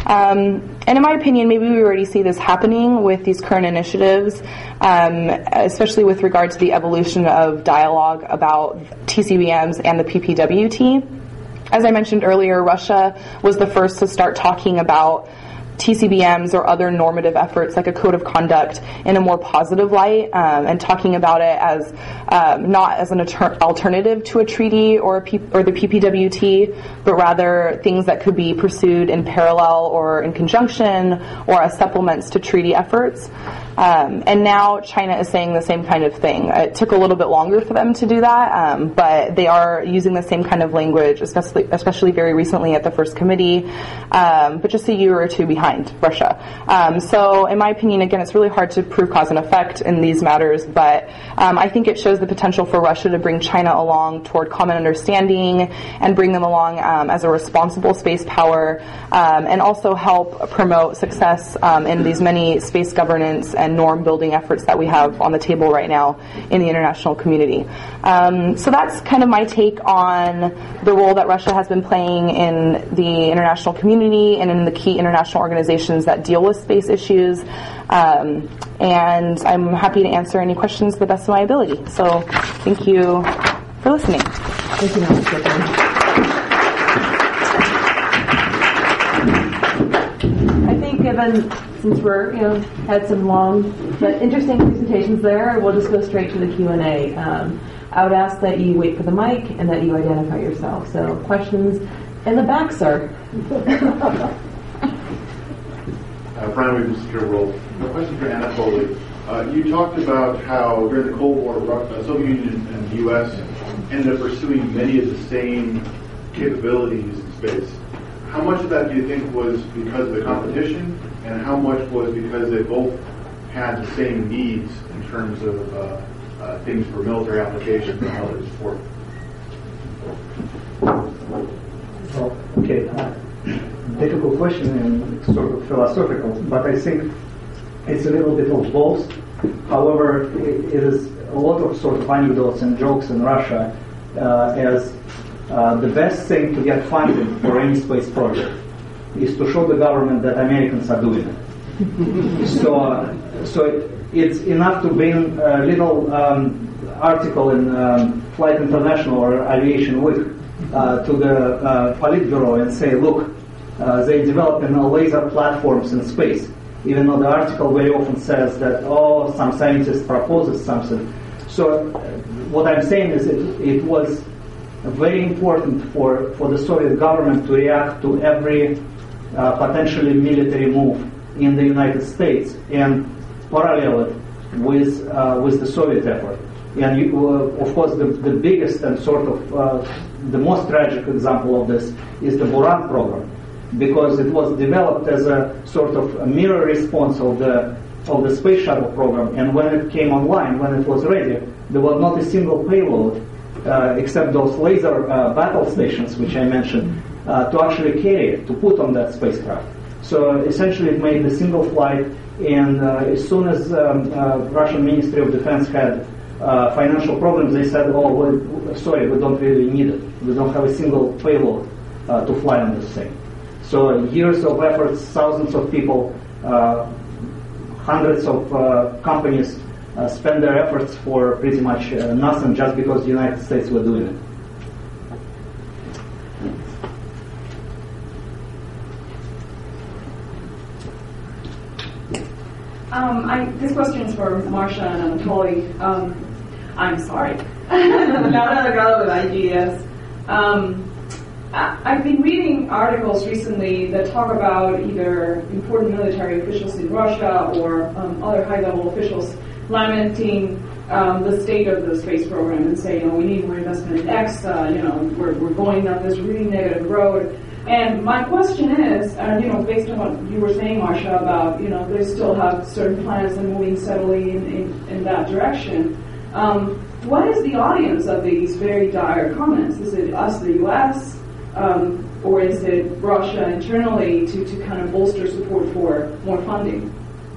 Um, and in my opinion, maybe we already see this happening with these current initiatives, um, especially with regard to the evolution of dialogue about T C B Ms and the P P W T. As I mentioned earlier, Russia was the first to start talking about T C B Ms or other normative efforts like a code of conduct in a more positive light, um, and talking about it as um, not as an alter- alternative to a treaty or a P- or the P P W T, but rather things that could be pursued in parallel or in conjunction or as supplements to treaty efforts. Um, and now China is saying the same kind of thing. It took a little bit longer for them to do that, um, but they are using the same kind of language, especially especially very recently at the First Committee, um, but just a year or two behind Russia. Um, so in my opinion, again, it's really hard to prove cause and effect in these matters, but um, I think it shows the potential for Russia to bring China along toward common understanding and bring them along um, as a responsible space power, um, and also help promote success um, in these many space governance and norm building efforts that we have on the table right now in the international community. Um, so that's kind of my take on the role that Russia has been playing in the international community and in the key international organizations that deal with space issues. Um, and I'm happy to answer any questions to the best of my ability. So thank you for listening. Thank you, Mister Secretary. I think given, since we're, you know, had some long but interesting presentations there, we'll just go straight to the Q and A. Um, I would ask that you wait for the mic and that you identify yourself. So questions in the back, sir. Uh, Brian Weaver, Secure World. A question for Anatoly. Uh, you talked about how during the Cold War, the Soviet Union and the U S ended up pursuing many of the same capabilities in space. How much of that do you think was because of the competition, and how much was because they both had the same needs in terms of uh, uh, things for military applications and other support? Well, okay, uh, difficult question and sort of philosophical, but I think it's a little bit of both. However, it, it is a lot of sort of anecdotes and jokes in Russia uh, as Uh, the best thing to get funding for any space project is to show the government that Americans are doing it. so, uh, so it, it's enough to bring a little um, article in um, Flight International or Aviation Week uh, to the uh, Politburo and say, look, uh, they developing uh, laser platforms in space, even though the article very often says that, oh, some scientist proposes something. So uh, what I'm saying is it, it was very important for, for the Soviet government to react to every uh, potentially military move in the United States and parallel it with uh, with the Soviet effort. And you, uh, of course, the, the biggest and sort of uh, the most tragic example of this is the Buran program, because it was developed as a sort of a mirror response of the of the space shuttle program. And when it came online, when it was ready, there was not a single payload. Uh, except those laser uh, battle stations, which I mentioned, uh, to actually carry it, to put on that spacecraft. So essentially it made a single flight, and uh, as soon as um, uh, Russian Ministry of Defense had uh, financial problems, they said, oh, well, sorry, we don't really need it. We don't have a single payload uh, to fly on this thing. So years of efforts, thousands of people, uh, hundreds of uh, companies Uh, spend their efforts for pretty much uh, nothing just because the United States were doing it. Um, I, this question is for Marsha and Anatoly. Um, I'm sorry. Not relevant ideas. Um, I, I've been reading articles recently that talk about either important military officials in Russia or um, other high-level officials lamenting um, the state of the space program and say, you know, we need more investment in X, uh, you know, we're, we're going down this really negative road. And my question is, uh, you know, based on what you were saying, Marcia, about, you know, they still have certain plans and moving steadily in, in, in that direction. Um, what is the audience of these very dire comments? Is it us, the U S, um, or is it Russia internally to, to kind of bolster support for more funding?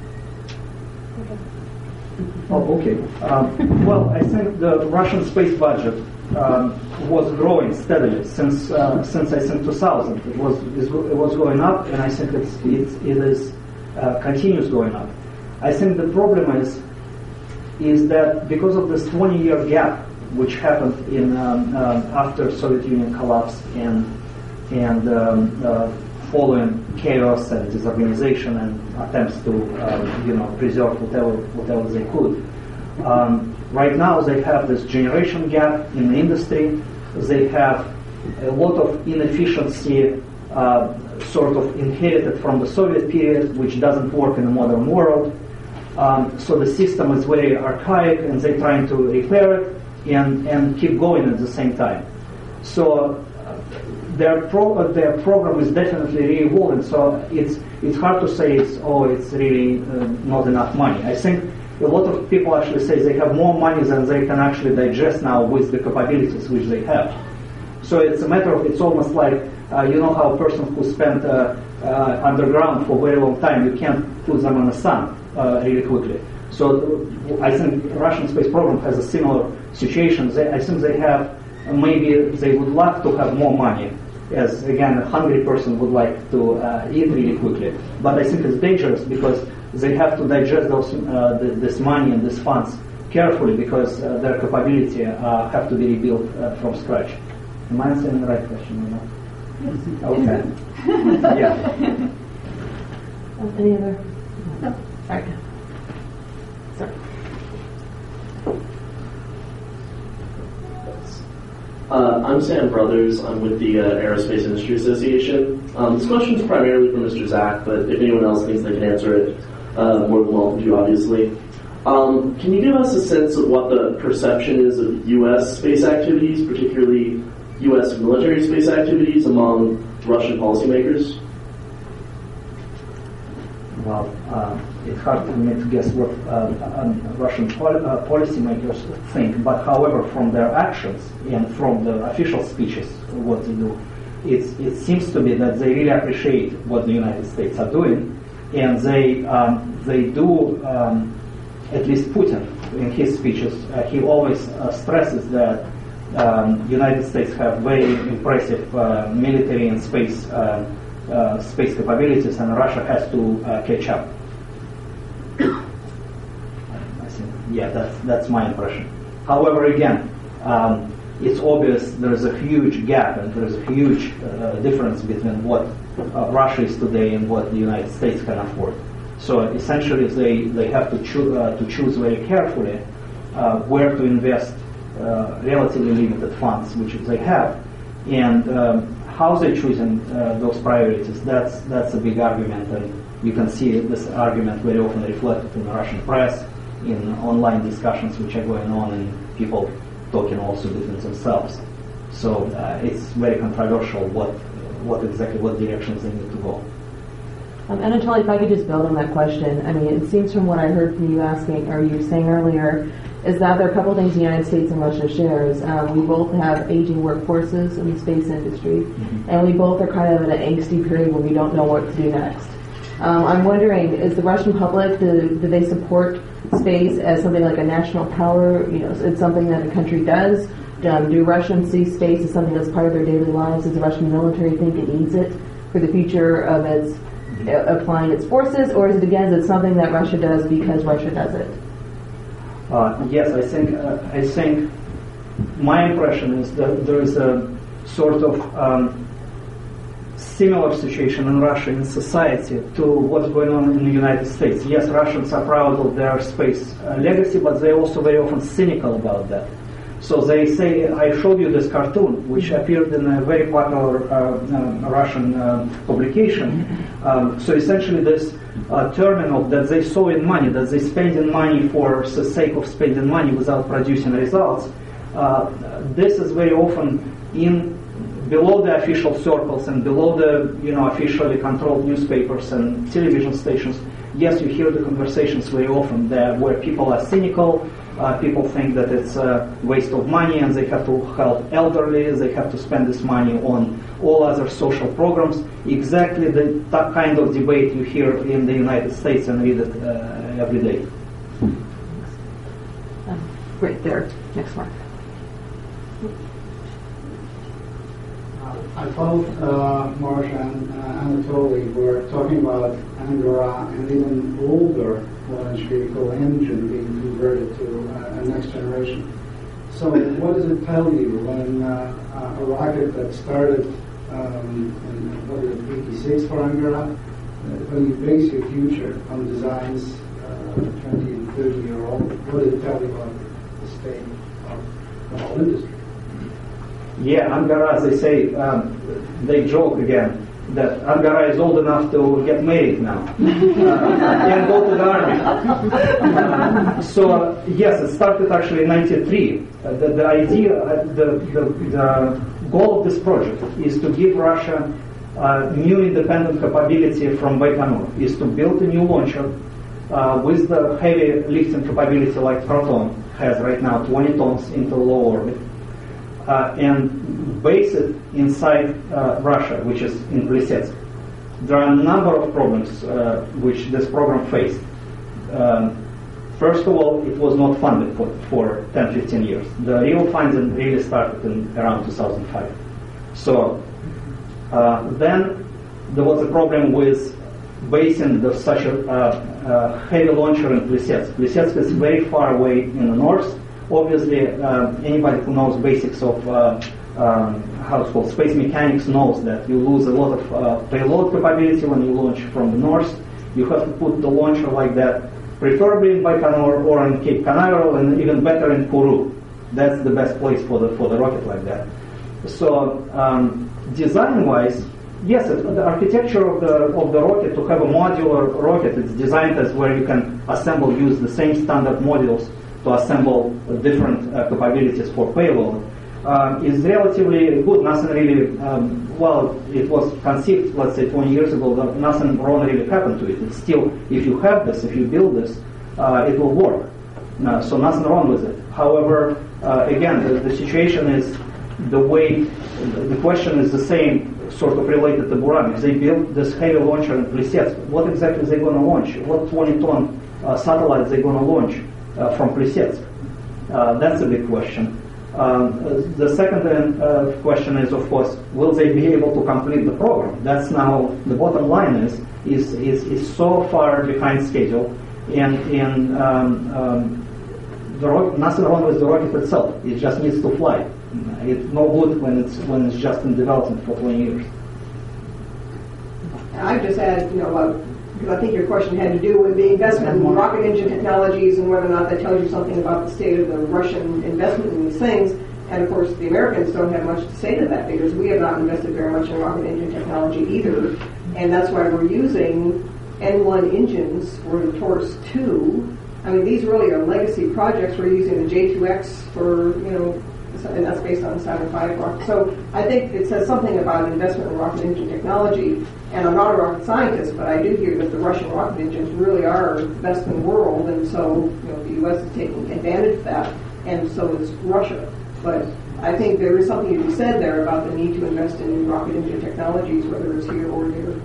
Oh, okay. Um, well, I think the Russian space budget Um, was growing steadily since uh, since I think two thousand. It was it was going up, and I think it's, it's it is uh, continues going up. I think the problem is is that because of this twenty year gap which happened in um, um, after Soviet Union collapse and and um, uh, following chaos and disorganization and attempts to uh, you know preserve whatever whatever they could. Um, Right now, they have this generation gap in the industry. They have a lot of inefficiency, uh, sort of inherited from the Soviet period, which doesn't work in the modern world. Um, so the system is very archaic, and they're trying to repair it and, and keep going at the same time. So uh, their pro- uh, their program is definitely re-evolving. So it's it's hard to say it's oh it's really uh, not enough money. I think. A lot of people actually say they have more money than they can actually digest now with the capabilities which they have. So it's a matter of, it's almost like, uh, you know how a person who spent uh, uh, underground for a very long time, you can't put them in the sun uh, really quickly. So I think Russian space program has a similar situation. They, I think they have, maybe they would like to have more money, as again, a hungry person would like to uh, eat really quickly. But I think it's dangerous because they have to digest those, uh, the, this money and these funds carefully because uh, their capability uh, have to be rebuilt uh, from scratch. Am I answering the right question or not? Yes. Okay. Yeah. Um, any other? No. Sorry. Sorry. Uh, I'm Sam Brothers. I'm with the uh, Aerospace Industry Association. Um, this question is primarily for Mister Zach, but if anyone else thinks they can answer it, uh, more than welcome to, obviously. Um, can you give us a sense of what the perception is of U S space activities, particularly U S military space activities, among Russian policymakers? Well, uh, it's hard for me to guess what uh, um, Russian pol- uh, policymakers think, but however, from their actions and from the official speeches, what they do, it's, it seems to me that they really appreciate what the United States are doing, and they um, they do, um, at least Putin, in his speeches, uh, he always uh, stresses that um, United States have very impressive uh, military and space uh, Uh, space capabilities, and Russia has to uh, catch up. I think, yeah, that's that's my impression. However, again, um, it's obvious there is a huge gap and there is a huge uh, difference between what uh, Russia is today and what the United States can afford. So essentially, they they have to choose uh, to choose very carefully uh, where to invest uh, relatively limited funds which they have, and um, how they're choosing uh, those priorities, that's that's a big argument, and you can see this argument very often reflected in the Russian press, in online discussions which are going on, and people talking also between themselves. So uh, it's very controversial what what exactly what directions they need to go. Um, Anatoly, if I could just build on that question, I mean, it seems from what I heard from you asking, or you saying earlier, is that there are a couple of things the United States and Russia shares. Um, we both have aging workforces in the space industry, mm-hmm. and we both are kind of in an angsty period where we don't know what to do next. Um, I'm wondering, is the Russian public, do, do they support space as something like a national power? You know, it's something that a country does. Um, do Russians see space as something that's part of their daily lives? Does the Russian military think it needs it for the future of its uh, applying its forces, or is it again is it something that Russia does because Russia does it? Uh, yes, I think uh, I think my impression is that there is a sort of um, similar situation in Russia in society to what's going on in the United States. Yes, Russians are proud of their space uh, legacy, but they're also very often cynical about that. So they say, I showed you this cartoon, which appeared in a very popular uh, uh, Russian uh, publication. Um, so essentially this uh, terminal that they saw in money, that they spending money for the sake of spending money without producing results, uh, this is very often in below the official circles and below the you know officially controlled newspapers and television stations. Yes, you hear the conversations very often there where people are cynical. Uh, people think that it's a waste of money and they have to help elderly, they have to spend this money on all other social programs. Exactly the that kind of debate you hear in the United States and read it uh, every day. Um, right there, next one. I thought uh, Marsha and uh, Anatoly were talking about Angara and even older launch vehicle engine being converted to uh, a next generation. So what does it tell you when uh, a rocket that started um, in, what is it, eighty-six for Angara, uh, when you base your future on designs uh, twenty and thirty year old, what does it tell you about the state of the whole industry? Yeah, Angara, they say, um, they joke again that Angara is old enough to get married now uh, and go to the army. Uh, so, uh, yes, it started actually in ninety-three. Uh, the, the idea, uh, the, the, the goal of this project is to give Russia uh, new independent capability from Baikonur, is to build a new launcher uh, with the heavy lifting capability like Proton has right now, twenty tons into low orbit. Uh, and base it inside uh, Russia, which is in Plesetsk. There are a number of problems uh, which this program faced. Um, first of all, it was not funded for, for ten, fifteen years. The real funding really started in around two thousand five. So uh, then there was a problem with basing the, such a uh, uh, heavy launcher in Plesetsk. Plesetsk is very far away in the north. Obviously, uh, anybody who knows basics of uh, um, how it's called space mechanics knows that you lose a lot of uh, payload capability when you launch from the north. You have to put the launcher like that, preferably in Baikonur or in Cape Canaveral, and even better in Kourou. That's the best place for the for the rocket like that. So, um, design-wise, yes, it, the architecture of the of the rocket to have a modular rocket, it's designed as where you can assemble, use the same standard modules to assemble different uh, capabilities for payload, uh, is relatively good. Nothing really, um, well, it was conceived, let's say, twenty years ago, nothing wrong really happened to it. It's still, if you have this, if you build this, uh, it will work. Uh, so nothing wrong with it. However, uh, again, the, the situation is the way, the question is the same, sort of related to Buran. If they build this heavy launcher in Plesetsk, what exactly are they going to launch? What twenty ton uh, satellites are they going to launch Uh, from Plesetsk? Uh, that's a big question. Um, the second uh, question is, of course, will they be able to complete the program? That's now the bottom line is is is, is so far behind schedule, and and um, um, the rocket, nothing wrong with the rocket itself. It just needs to fly. It's no good when it's when it's just in development for twenty years. I just add, you know, about. Because I think your question had to do with the investment in rocket engine technologies and whether or not that tells you something about the state of the Russian investment in these things. And of course, the Americans don't have much to say to that because we have not invested very much in rocket engine technology either. And that's why we're using N one engines for the Taurus two. I mean, these really are legacy projects. We're using the J two X for, you know, and that's based on Saturn five rocket. So I think it says something about investment in rocket engine technology. And I'm not a rocket scientist, but I do hear that the Russian rocket engines really are the best in the world, and so you know, the U S is taking advantage of that, and so is Russia. But I think there is something to be said there about the need to invest in rocket engine technologies, whether it's here or here.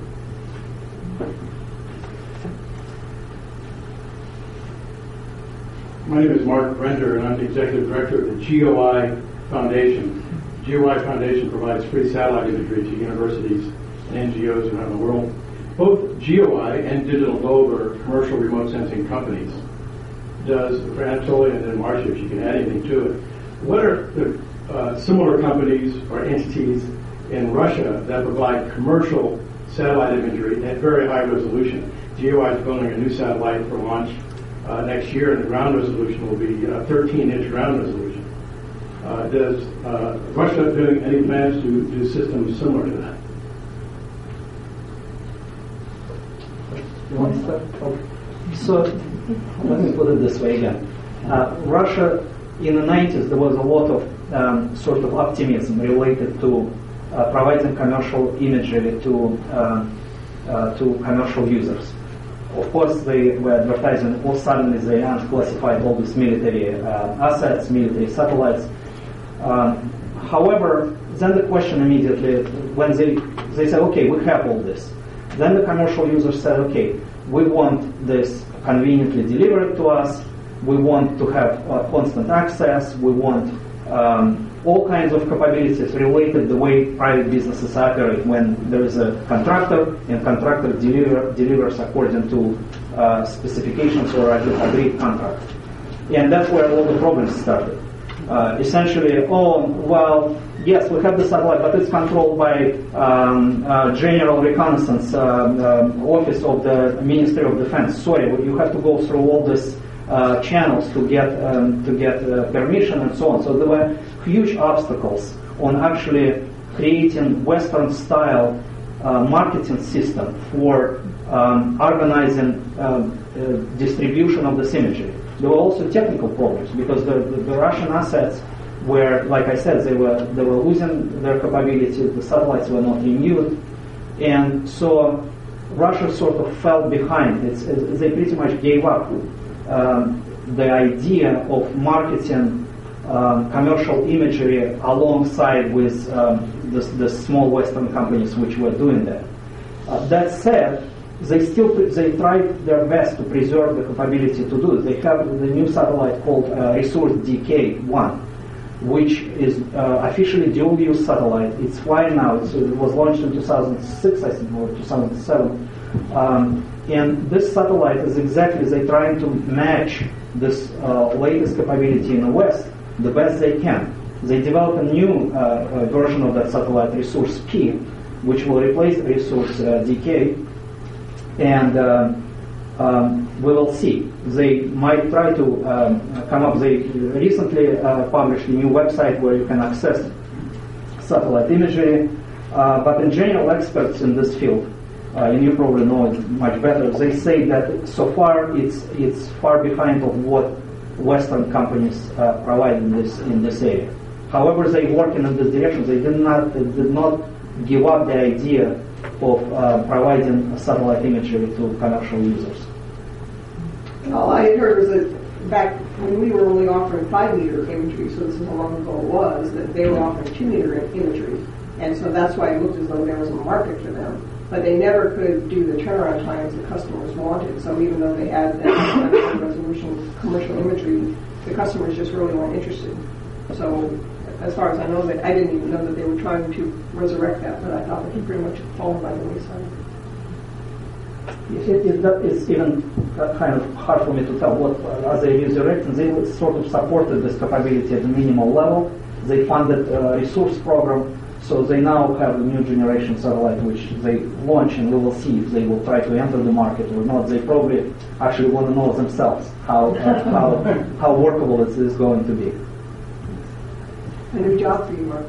My name is Mark Brender, and I'm the Executive Director of the G O I Foundation. G O I Foundation provides free satellite imagery to universities and N G Os around the world. Both G O I and Digital Globe are commercial remote sensing companies. Does, for Anatoly and then Marsha, if you can add anything to it, what are the uh, similar companies or entities in Russia that provide commercial satellite imagery at very high resolution? G O I is building a new satellite for launch uh, next year, and the ground resolution will be uh, thirteen inch ground resolution. Uh, does uh, Russia have any plans to do systems similar to that? You want to Okay. So let me put it this way again. Uh, Russia, in the nineties, there was a lot of um, sort of optimism related to uh, providing commercial imagery to uh, uh, to commercial users. Of course, they were advertising, or suddenly they unclassified all these military uh, assets, military satellites. Um, however, then the question immediately, when they they said, okay, we have all this. Then the commercial users said, okay, we want this conveniently delivered to us. We want to have uh, constant access. We want um, all kinds of capabilities related the way private businesses operate when there is a contractor and contractor deliver, delivers according to uh, specifications or agreed contract. And that's where all the problems started. Uh, essentially, oh, well, yes, we have the satellite, but it's controlled by um, uh, General Reconnaissance um, um, Office of the Ministry of Defense. Sorry, you have to go through all these uh, channels to get um, to get uh, permission and so on. So there were huge obstacles on actually creating Western-style uh, marketing system for um, organizing um, uh, distribution of this imagery. There were also technical problems because the, the, the Russian assets were, like I said, they were they were losing their capabilities. The satellites were not renewed, and so Russia sort of fell behind. It's, it's, they pretty much gave up um, the idea of marketing um, commercial imagery alongside with um, the, the small Western companies which were doing that. Uh, that said, they still they tried their best to preserve the capability to do it. They have the new satellite called uh, Resource D K one, which is uh, officially dual-use satellite. It's flying now. It's, it was launched in two thousand six, I think, or two thousand seven. Um, and this satellite is exactly, they're trying to match this uh, latest capability in the West the best they can. They developed a new uh, uh, version of that satellite, Resource P, which will replace Resource uh, D K. And uh, um, we will see. They might try to um, come up. They recently uh, published a new website where you can access satellite imagery. Uh, but in general, experts in this field, uh, and you probably know it much better, they say that so far it's it's far behind of what Western companies uh, provide in this in this area. However, they work in this direction. They did not they did not give up the idea of uh, providing satellite imagery to commercial users. All I had heard was that back when we were only offering five meter imagery, so this is how long ago it was, that they were offering two meter imagery. And so that's why it looked as though there was a market for them. But they never could do the turnaround times the customers wanted. So even though they had that high resolution commercial imagery, the customers just really weren't interested. So as far as I know, that I didn't even know that they were trying to resurrect that, but I thought it had pretty much fallen by the wayside. It, it, it's even kind of hard for me to tell what uh, as they resurrected. They sort of supported this capability at the minimal level. They funded a resource program, so they now have a new generation satellite which they launch, and we will see if they will try to enter the market or not. They probably actually want to know themselves how uh, how how workable it is going to be. A new job for you, Mark.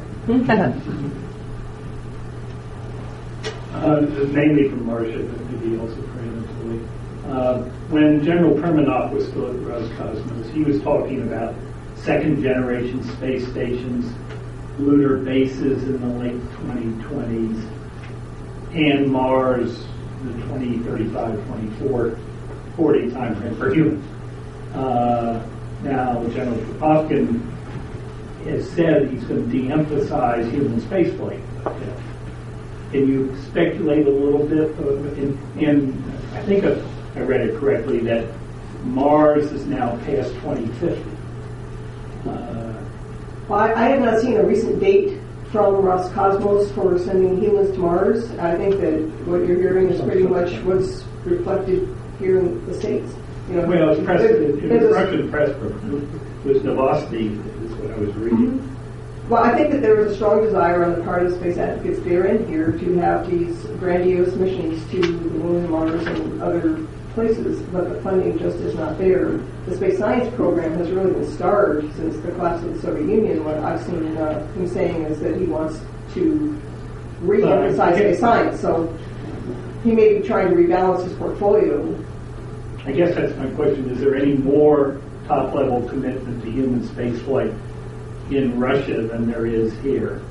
uh, mainly from Marcia, but maybe also for Anatoly. Uh, when General Permanoff was still at Roscosmos, he was talking about second generation space stations, lunar bases in the late twenty twenties, and Mars, the twenty thirty-five, twenty-four, forty timeframe for humans. Uh, now, General Kropotkin has said he's going to de-emphasize human spaceflight. Can you speculate a little bit? In, in I think I read it correctly that Mars is now past twenty fifty. Uh, well, I, I have not seen a recent date from Roscosmos for sending humans to Mars. I think that what you're hearing is pretty much what's reflected here in the States. You know, well, it's press, it, it was Russian press. It was Novosti. What I was reading. Mm-hmm. Well, I think that there was a strong desire on the part of the space advocates there and here to have these grandiose missions to the moon, Mars, and other places, but the funding just is not there. The space science program has really been starved since the collapse of the Soviet Union. What I've seen uh, him saying is that he wants to re-emphasize space science. So he may be trying to rebalance his portfolio. I guess that's my question. Is there any more top-level commitment to human spaceflight in Russia than there is here?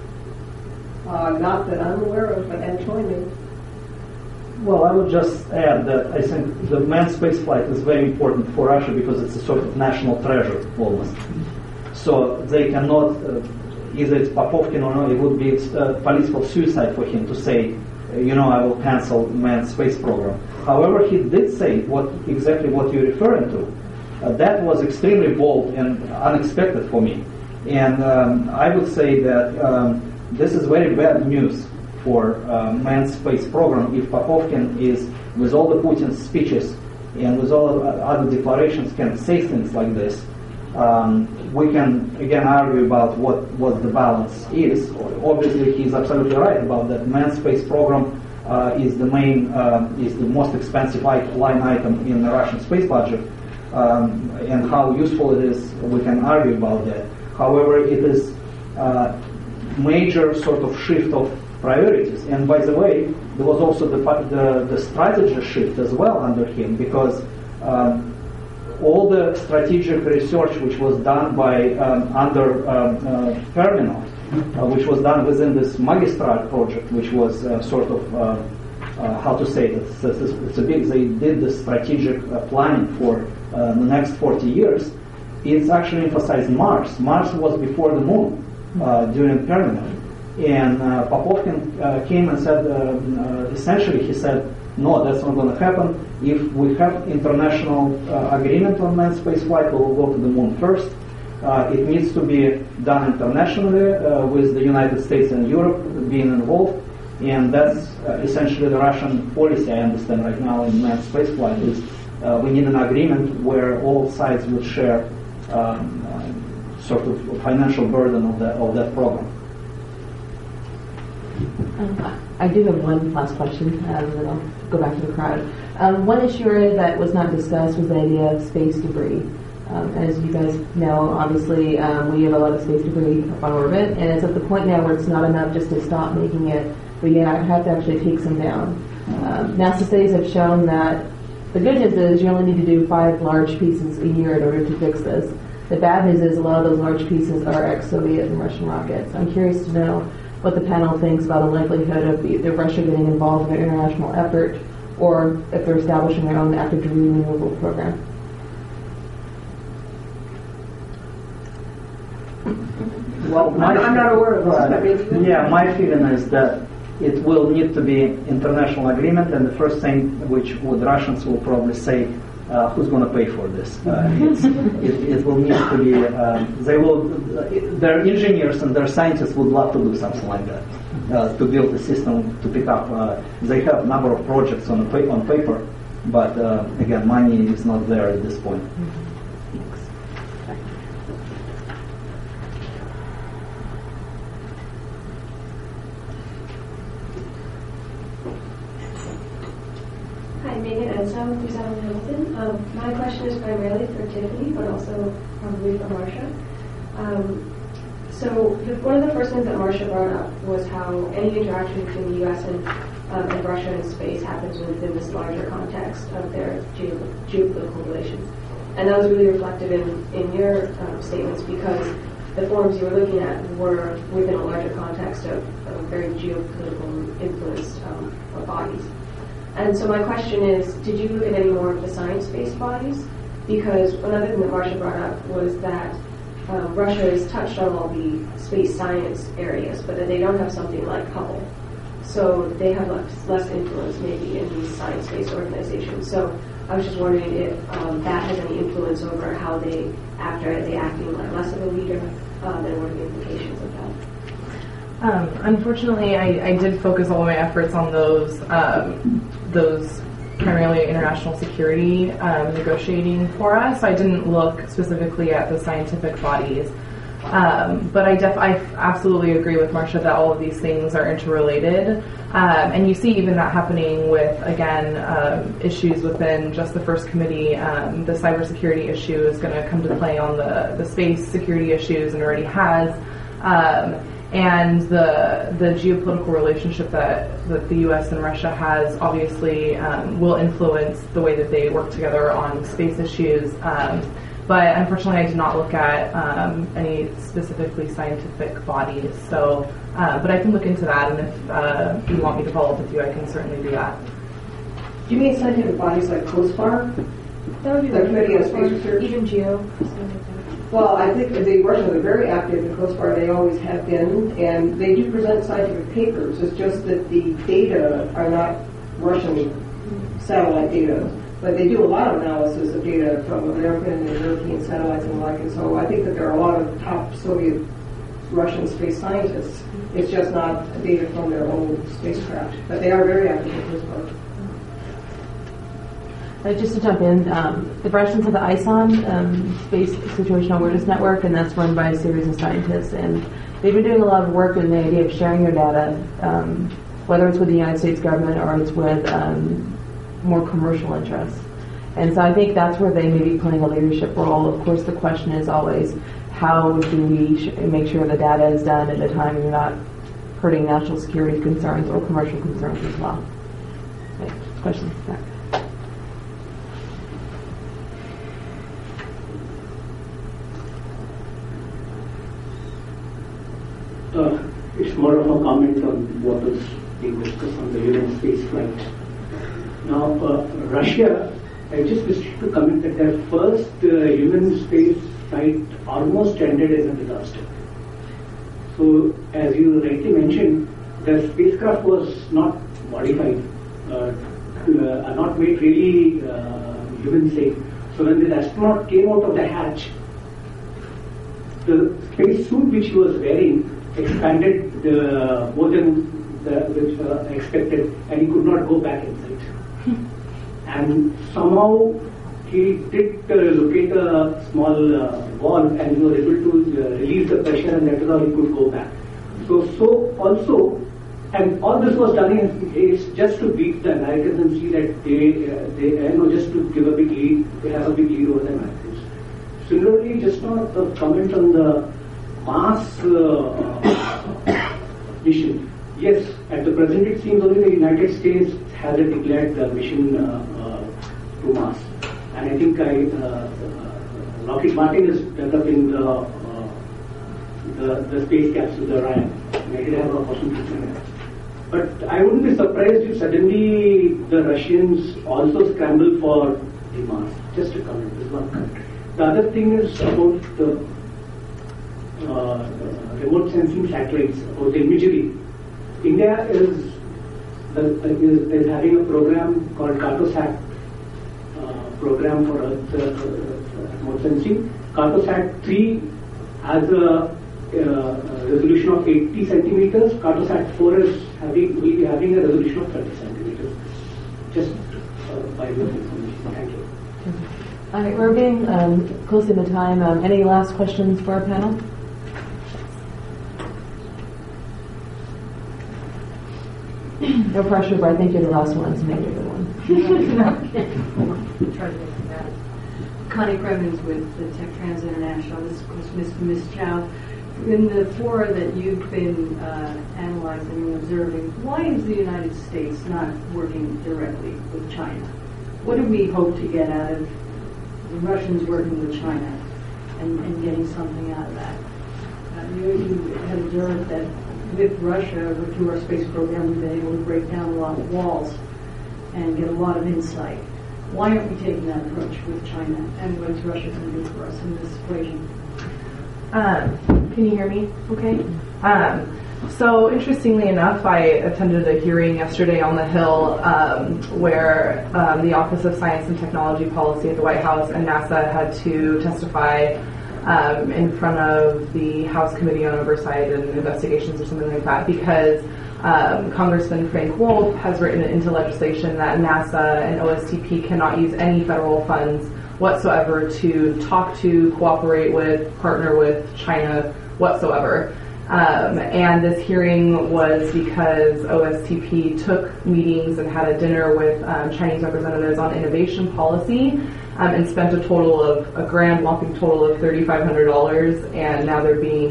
Uh, not that I'm aware of, but Anatoly may. Well, I would just add that I think the manned spaceflight is very important for Russia because it's a sort of national treasure almost. So they cannot, uh, either it's Popovkin or not, it would be uh, political suicide for him to say, you know, I will cancel manned space program. However, he did say what exactly what you're referring to. Uh, that was extremely bold and unexpected for me. And um, I would say that um, this is very bad news for uh, manned space program if Popovkin is, with all the Putin speeches and with all the other declarations, can say things like this. Um, we can again argue about what, what the balance is. Obviously, he's absolutely right about that. Manned space program uh, is the main, uh, is the most expensive line item in the Russian space budget, um, and how useful it is. We can argue about that. However, it is a major sort of shift of priorities. And by the way, there was also the the, the strategy shift as well under him, because um, all the strategic research which was done by um, under um, uh, Perminov, uh, which was done within this Magistral project, which was uh, sort of uh, uh, how to say it, it's, it's, it's a big. They did the strategic uh, planning for uh, the next forty years. It's actually emphasized Mars. Mars was before the moon uh, during Perminov. And uh, Popovkin uh, came and said, uh, uh, essentially, he said, no, that's not going to happen. If we have international uh, agreement on manned spaceflight, we will go to the moon first. Uh, it needs to be done internationally uh, with the United States and Europe being involved. And that's uh, essentially the Russian policy, I understand, right now in manned spaceflight, is uh, we need an agreement where all sides would share um, uh, sort of financial burden of that, of that program. Um, I do have one last question, um, and then I'll go back to the crowd. Um, one issue that was not discussed was the idea of space debris. Um, as you guys know, obviously, um, we have a lot of space debris up on orbit, and it's at the point now where it's not enough just to stop making it, but you have to actually take some down. Um, NASA studies have shown that the good news is you only need to do five large pieces a year in order to fix this. The bad news is a lot of those large pieces are ex-Soviet and Russian rockets. I'm curious to know what the panel thinks about the likelihood of either Russia getting involved in an international effort, or if they're establishing their own active debris removal program. Well, my I'm not aware of this. Right. Yeah, my feeling is that it will need to be international agreement, and the first thing which would Russians will probably say, uh, who's going to pay for this? Uh, it's, it, it will need to be. Um, they will. Their engineers and their scientists would love to do something like that, uh, to build a system to pick up. Uh, they have a number of projects on pa- on paper, but uh, again, money is not there at this point. Megan Ensom, New Zealand Hamilton. Um, my question is primarily for Tiffany, but also probably for Marcia. Um, so the, one of the first things that Marcia brought up was how any interaction between the U S and, um, and Russia in space happens within this larger context of their geo- geopolitical relations. And that was really reflective in, in your um, statements, because the forums you were looking at were within a larger context of, of very geopolitical influenced um, bodies. And so my question is, did you look at any more of the science-based bodies? Because another thing that Marcia brought up was that um, Russia has touched on all the space science areas, but that they don't have something like Hubble. So they have less, less influence maybe in these science-based organizations. So I was just wondering if um, that has any influence over how they act, or are they acting like less of a leader, uh, then what are the implications of that? Um, unfortunately, I, I did focus all of my efforts on those um, those primarily international security um, negotiating for us. I didn't look specifically at the scientific bodies, um, but I def I absolutely agree with Marcia that all of these things are interrelated, um, and you see even that happening with again um, issues within just the first committee. Um, the cybersecurity issue is going to come to play on the the space security issues, and already has. Um, And the the geopolitical relationship that, that the U S and Russia has obviously um, will influence the way that they work together on space issues. Um, but unfortunately, I did not look at um, any specifically scientific bodies. So, uh, but I can look into that, and if uh, you want me to follow up with you, I can certainly do that. Do you mean scientific bodies like COSPAR? That would be the Committee on Space Research? Even GEO. Well, I think the Russians are very active in COSPAR. They always have been, and they do present scientific papers. It's just that the data are not Russian satellite data, but they do a lot of analysis of data from American and European satellites and the like. And so I think that there are a lot of top Soviet Russian space scientists. It's just not data from their own spacecraft, but they are very active in COSPAR. Uh, just to jump in, um, the Russians have the I S O N, um, Space Situational Awareness Network, and that's run by a series of scientists. And they've been doing a lot of work in the idea of sharing their data, um, whether it's with the United States government or it's with um, more commercial interests. And so I think that's where they may be playing a leadership role. Of course, the question is always, how do we sh- make sure the data is done at a time you're not hurting national security concerns or commercial concerns as well? Okay, questions? Yeah. Uh, it's more of a comment on what was being discussed on the human space flight. Now, uh, Russia, I just wish to comment that their first uh, human space flight almost ended as a disaster. So, as you rightly mentioned, the spacecraft was not modified, uh, uh, not made really uh, human safe. So, when the astronaut came out of the hatch, the space suit which he was wearing expanded uh, more than the, which uh, expected, and he could not go back inside. And somehow he did uh, locate a small uh, wall, and he was able to uh, release the pressure, and that is how he could go back. So, so also, and all this was done in haste just to beat the Americans and see that they, uh, they, you know, just to give a big lead, they have a big lead over the Americans. Similarly, just now a comment on the Mars uh, mission. Yes, at the present it seems only the United States has a declared uh, mission uh, uh, to Mars. And I think I, uh, uh, Lockheed Martin is developing the, uh, the, the space capsule, the Orion. And I did have an opportunity to that. But I wouldn't be surprised if suddenly the Russians also scramble for the Mars. Just a comment, this one comment. The other thing is about the Uh, remote sensing satellites, or the imagery. India is, uh, is, is having a program called Cartosat uh, program for Earth uh, uh, remote sensing. Cartosat three has a uh, resolution of eighty centimeters. Cartosat four is having will be having a resolution of thirty centimeters. Just uh, by way of information. Thank you. All right, we're getting um, close to the time. Um, any last questions for our panel? No pressure, but I think you're the last one, so maybe you're the one. Connie Cremens with the Tech Trans International. This is to Miz Chow. In the fora that you've been uh, analyzing and observing, why is the United States not working directly with China? What do we hope to get out of the Russians working with China and, and getting something out of that? Uh, you, you have observed that with Russia, through our space program, we've been able to break down a lot of walls and get a lot of insight. Why aren't we taking that approach with China, and what is Russia going to do for us in this equation? Um, can you hear me okay? Um, so interestingly enough, I attended a hearing yesterday on the Hill um, where um, the Office of Science and Technology Policy at the White House and NASA had to testify Um, in front of the House Committee on Oversight and Investigations or something like that, because um, Congressman Frank Wolf has written into legislation that NASA and O S T P cannot use any federal funds whatsoever to talk to, cooperate with, partner with China whatsoever. Um, and this hearing was because O S T P took meetings and had a dinner with um, Chinese representatives on innovation policy. Um, and spent a total of a grand whopping total of thirty-five hundred dollars, and now they're being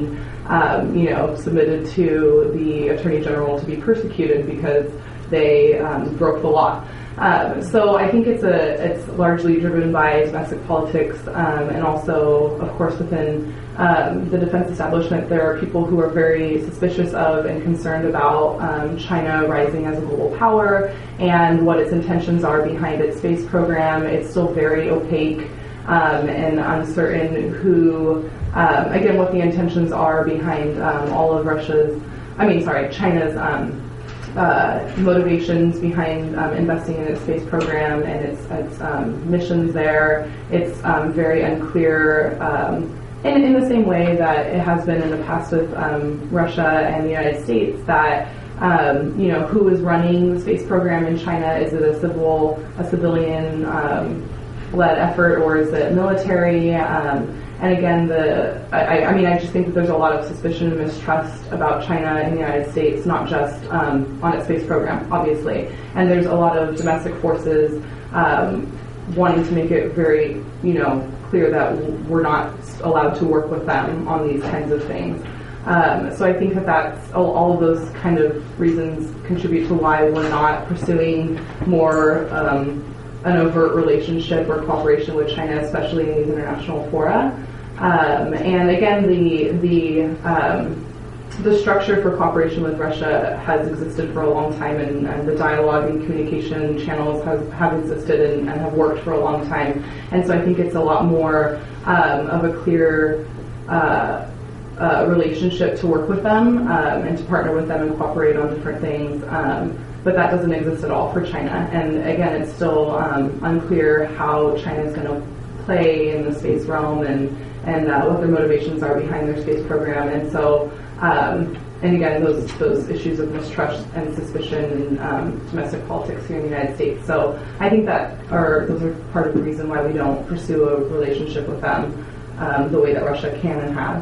um, you know, submitted to the Attorney General to be persecuted because they um, broke the law. Um, so I think it's a it's largely driven by domestic politics, um, and also, of course, within um, the defense establishment, there are people who are very suspicious of and concerned about um, China rising as a global power and what its intentions are behind its space program. It's still very opaque um, and uncertain who, um, again, what the intentions are behind um, all of Russia's, I mean, sorry, China's. Um, Uh, motivations behind um, investing in its space program and its, its um, missions there. It's um, very unclear um, in, in the same way that it has been in the past with um, Russia and the United States, that um, you know, who is running the space program in China? Is it a civil, a civilian um, led effort, or is it military? Um, And again, the I, I mean, I just think that there's a lot of suspicion and mistrust about China in the United States, not just um, on its space program, obviously. And there's a lot of domestic forces um, wanting to make it very, you know, clear that we're not allowed to work with them on these kinds of things. Um, so I think that that's all, all of those kind of reasons contribute to why we're not pursuing more um, an overt relationship or cooperation with China, especially in these international fora. Um, and again, the the um, the structure for cooperation with Russia has existed for a long time, and, and the dialogue and communication channels have, have existed and, and have worked for a long time. And so I think it's a lot more um, of a clear uh, uh, relationship to work with them um, and to partner with them and cooperate on different things. Um, But that doesn't exist at all for China. And again, it's still um, unclear how China is going to play in the space realm and, and uh, what their motivations are behind their space program. And so, um, and again, those those issues of mistrust and suspicion and um, domestic politics here in the United States. So I think that are those are part of the reason why we don't pursue a relationship with them um, the way that Russia can and has.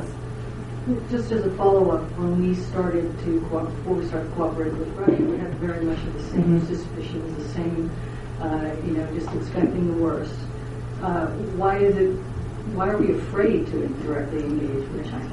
Just as a follow-up, when we started to, co- before we started cooperating with Russia, we had very much of the same mm-hmm. suspicions, the same, uh, you know, just expecting the worst. Uh, why is it, why are we afraid to directly engage with China?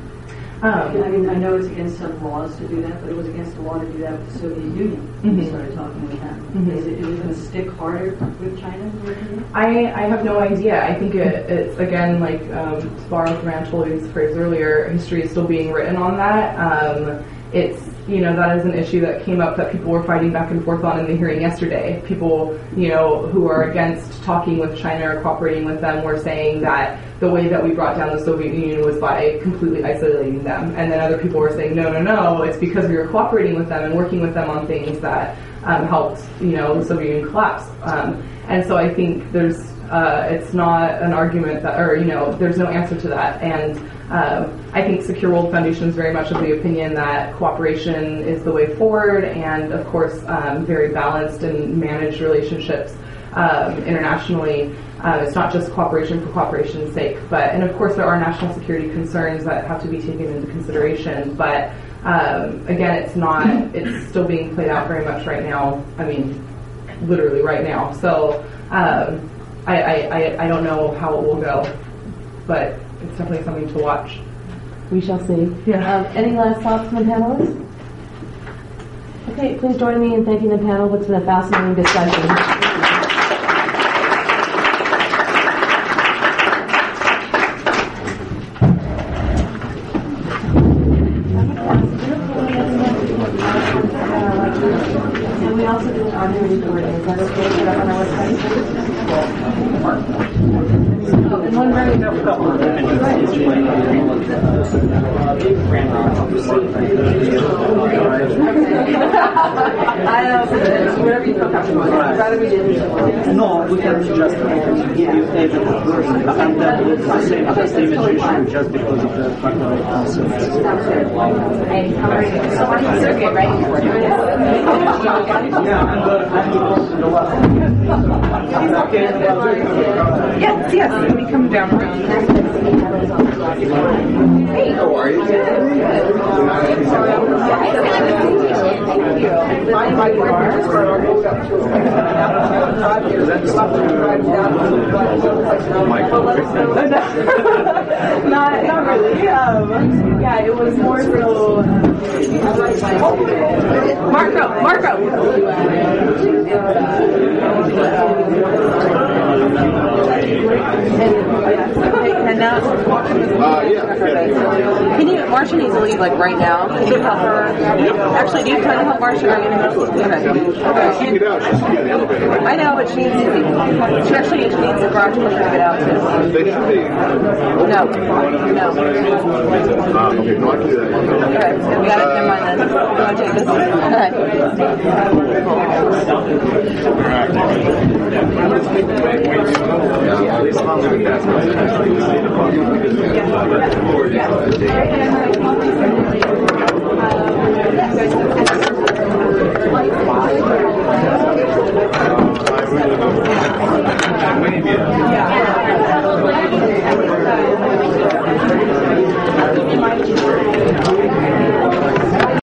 Um, I mean, I know it's against some laws to do that, but it was against the law to do that with the Soviet Union when mm-hmm. we started talking with them. Mm-hmm. Is it, is it going to stick harder with China? I, I have no idea. I think it, it's, again, like um, to borrow from Anatoli's phrase earlier, history is still being written on that. Um, it's, you know, that is an issue that came up that people were fighting back and forth on in the hearing yesterday. People, you know, who are against talking with China or cooperating with them were saying that the way that we brought down the Soviet Union was by completely isolating them. And then other people were saying, no, no, no, it's because we were cooperating with them and working with them on things that um, helped, you know, the Soviet Union collapse. Um, and so I think there's, uh, it's not an argument that, or, you know, there's no answer to that. And um, I think Secure World Foundation is very much of the opinion that cooperation is the way forward, and of course, um, very balanced and managed relationships um, internationally. Uh, it's not just cooperation for cooperation's sake, but, and of course there are national security concerns that have to be taken into consideration, but um, again, it's not, it's still being played out very much right now, I mean, literally right now, so um, I, I, I don't know how it will go, but it's definitely something to watch. We shall see. Yeah. Um, any last thoughts from the panelists? Okay, please join me in thanking the panel. It's been a fascinating discussion. And we also do an audio recording. Is that okay to put up on our website? And one very I know, whatever you feel comfortable with. I'd rather we did. No, we can just give you agent version and then we'll say just the invitation just because of the partner council. And covering so much circuit, right? Yeah, and the Yes, yes, let me come down around. Hey, how are you? Thank you. My partner is for our five years. Drive down. not, not really. Um, yeah, it was more so. Marco, Marco. And now, Uh, yeah. can you? Marsha needs to leave like right now. Can you help her? Actually, do you kind of help Marsha? Are you gonna help? Okay. She can get out. She's in the elevator, right? I know, but she needs to. She actually needs the garage pusher to get out too. They should be. No, no. Uh, okay, no, I can do that. Okay, so we got it. Never mind then. You want to take this?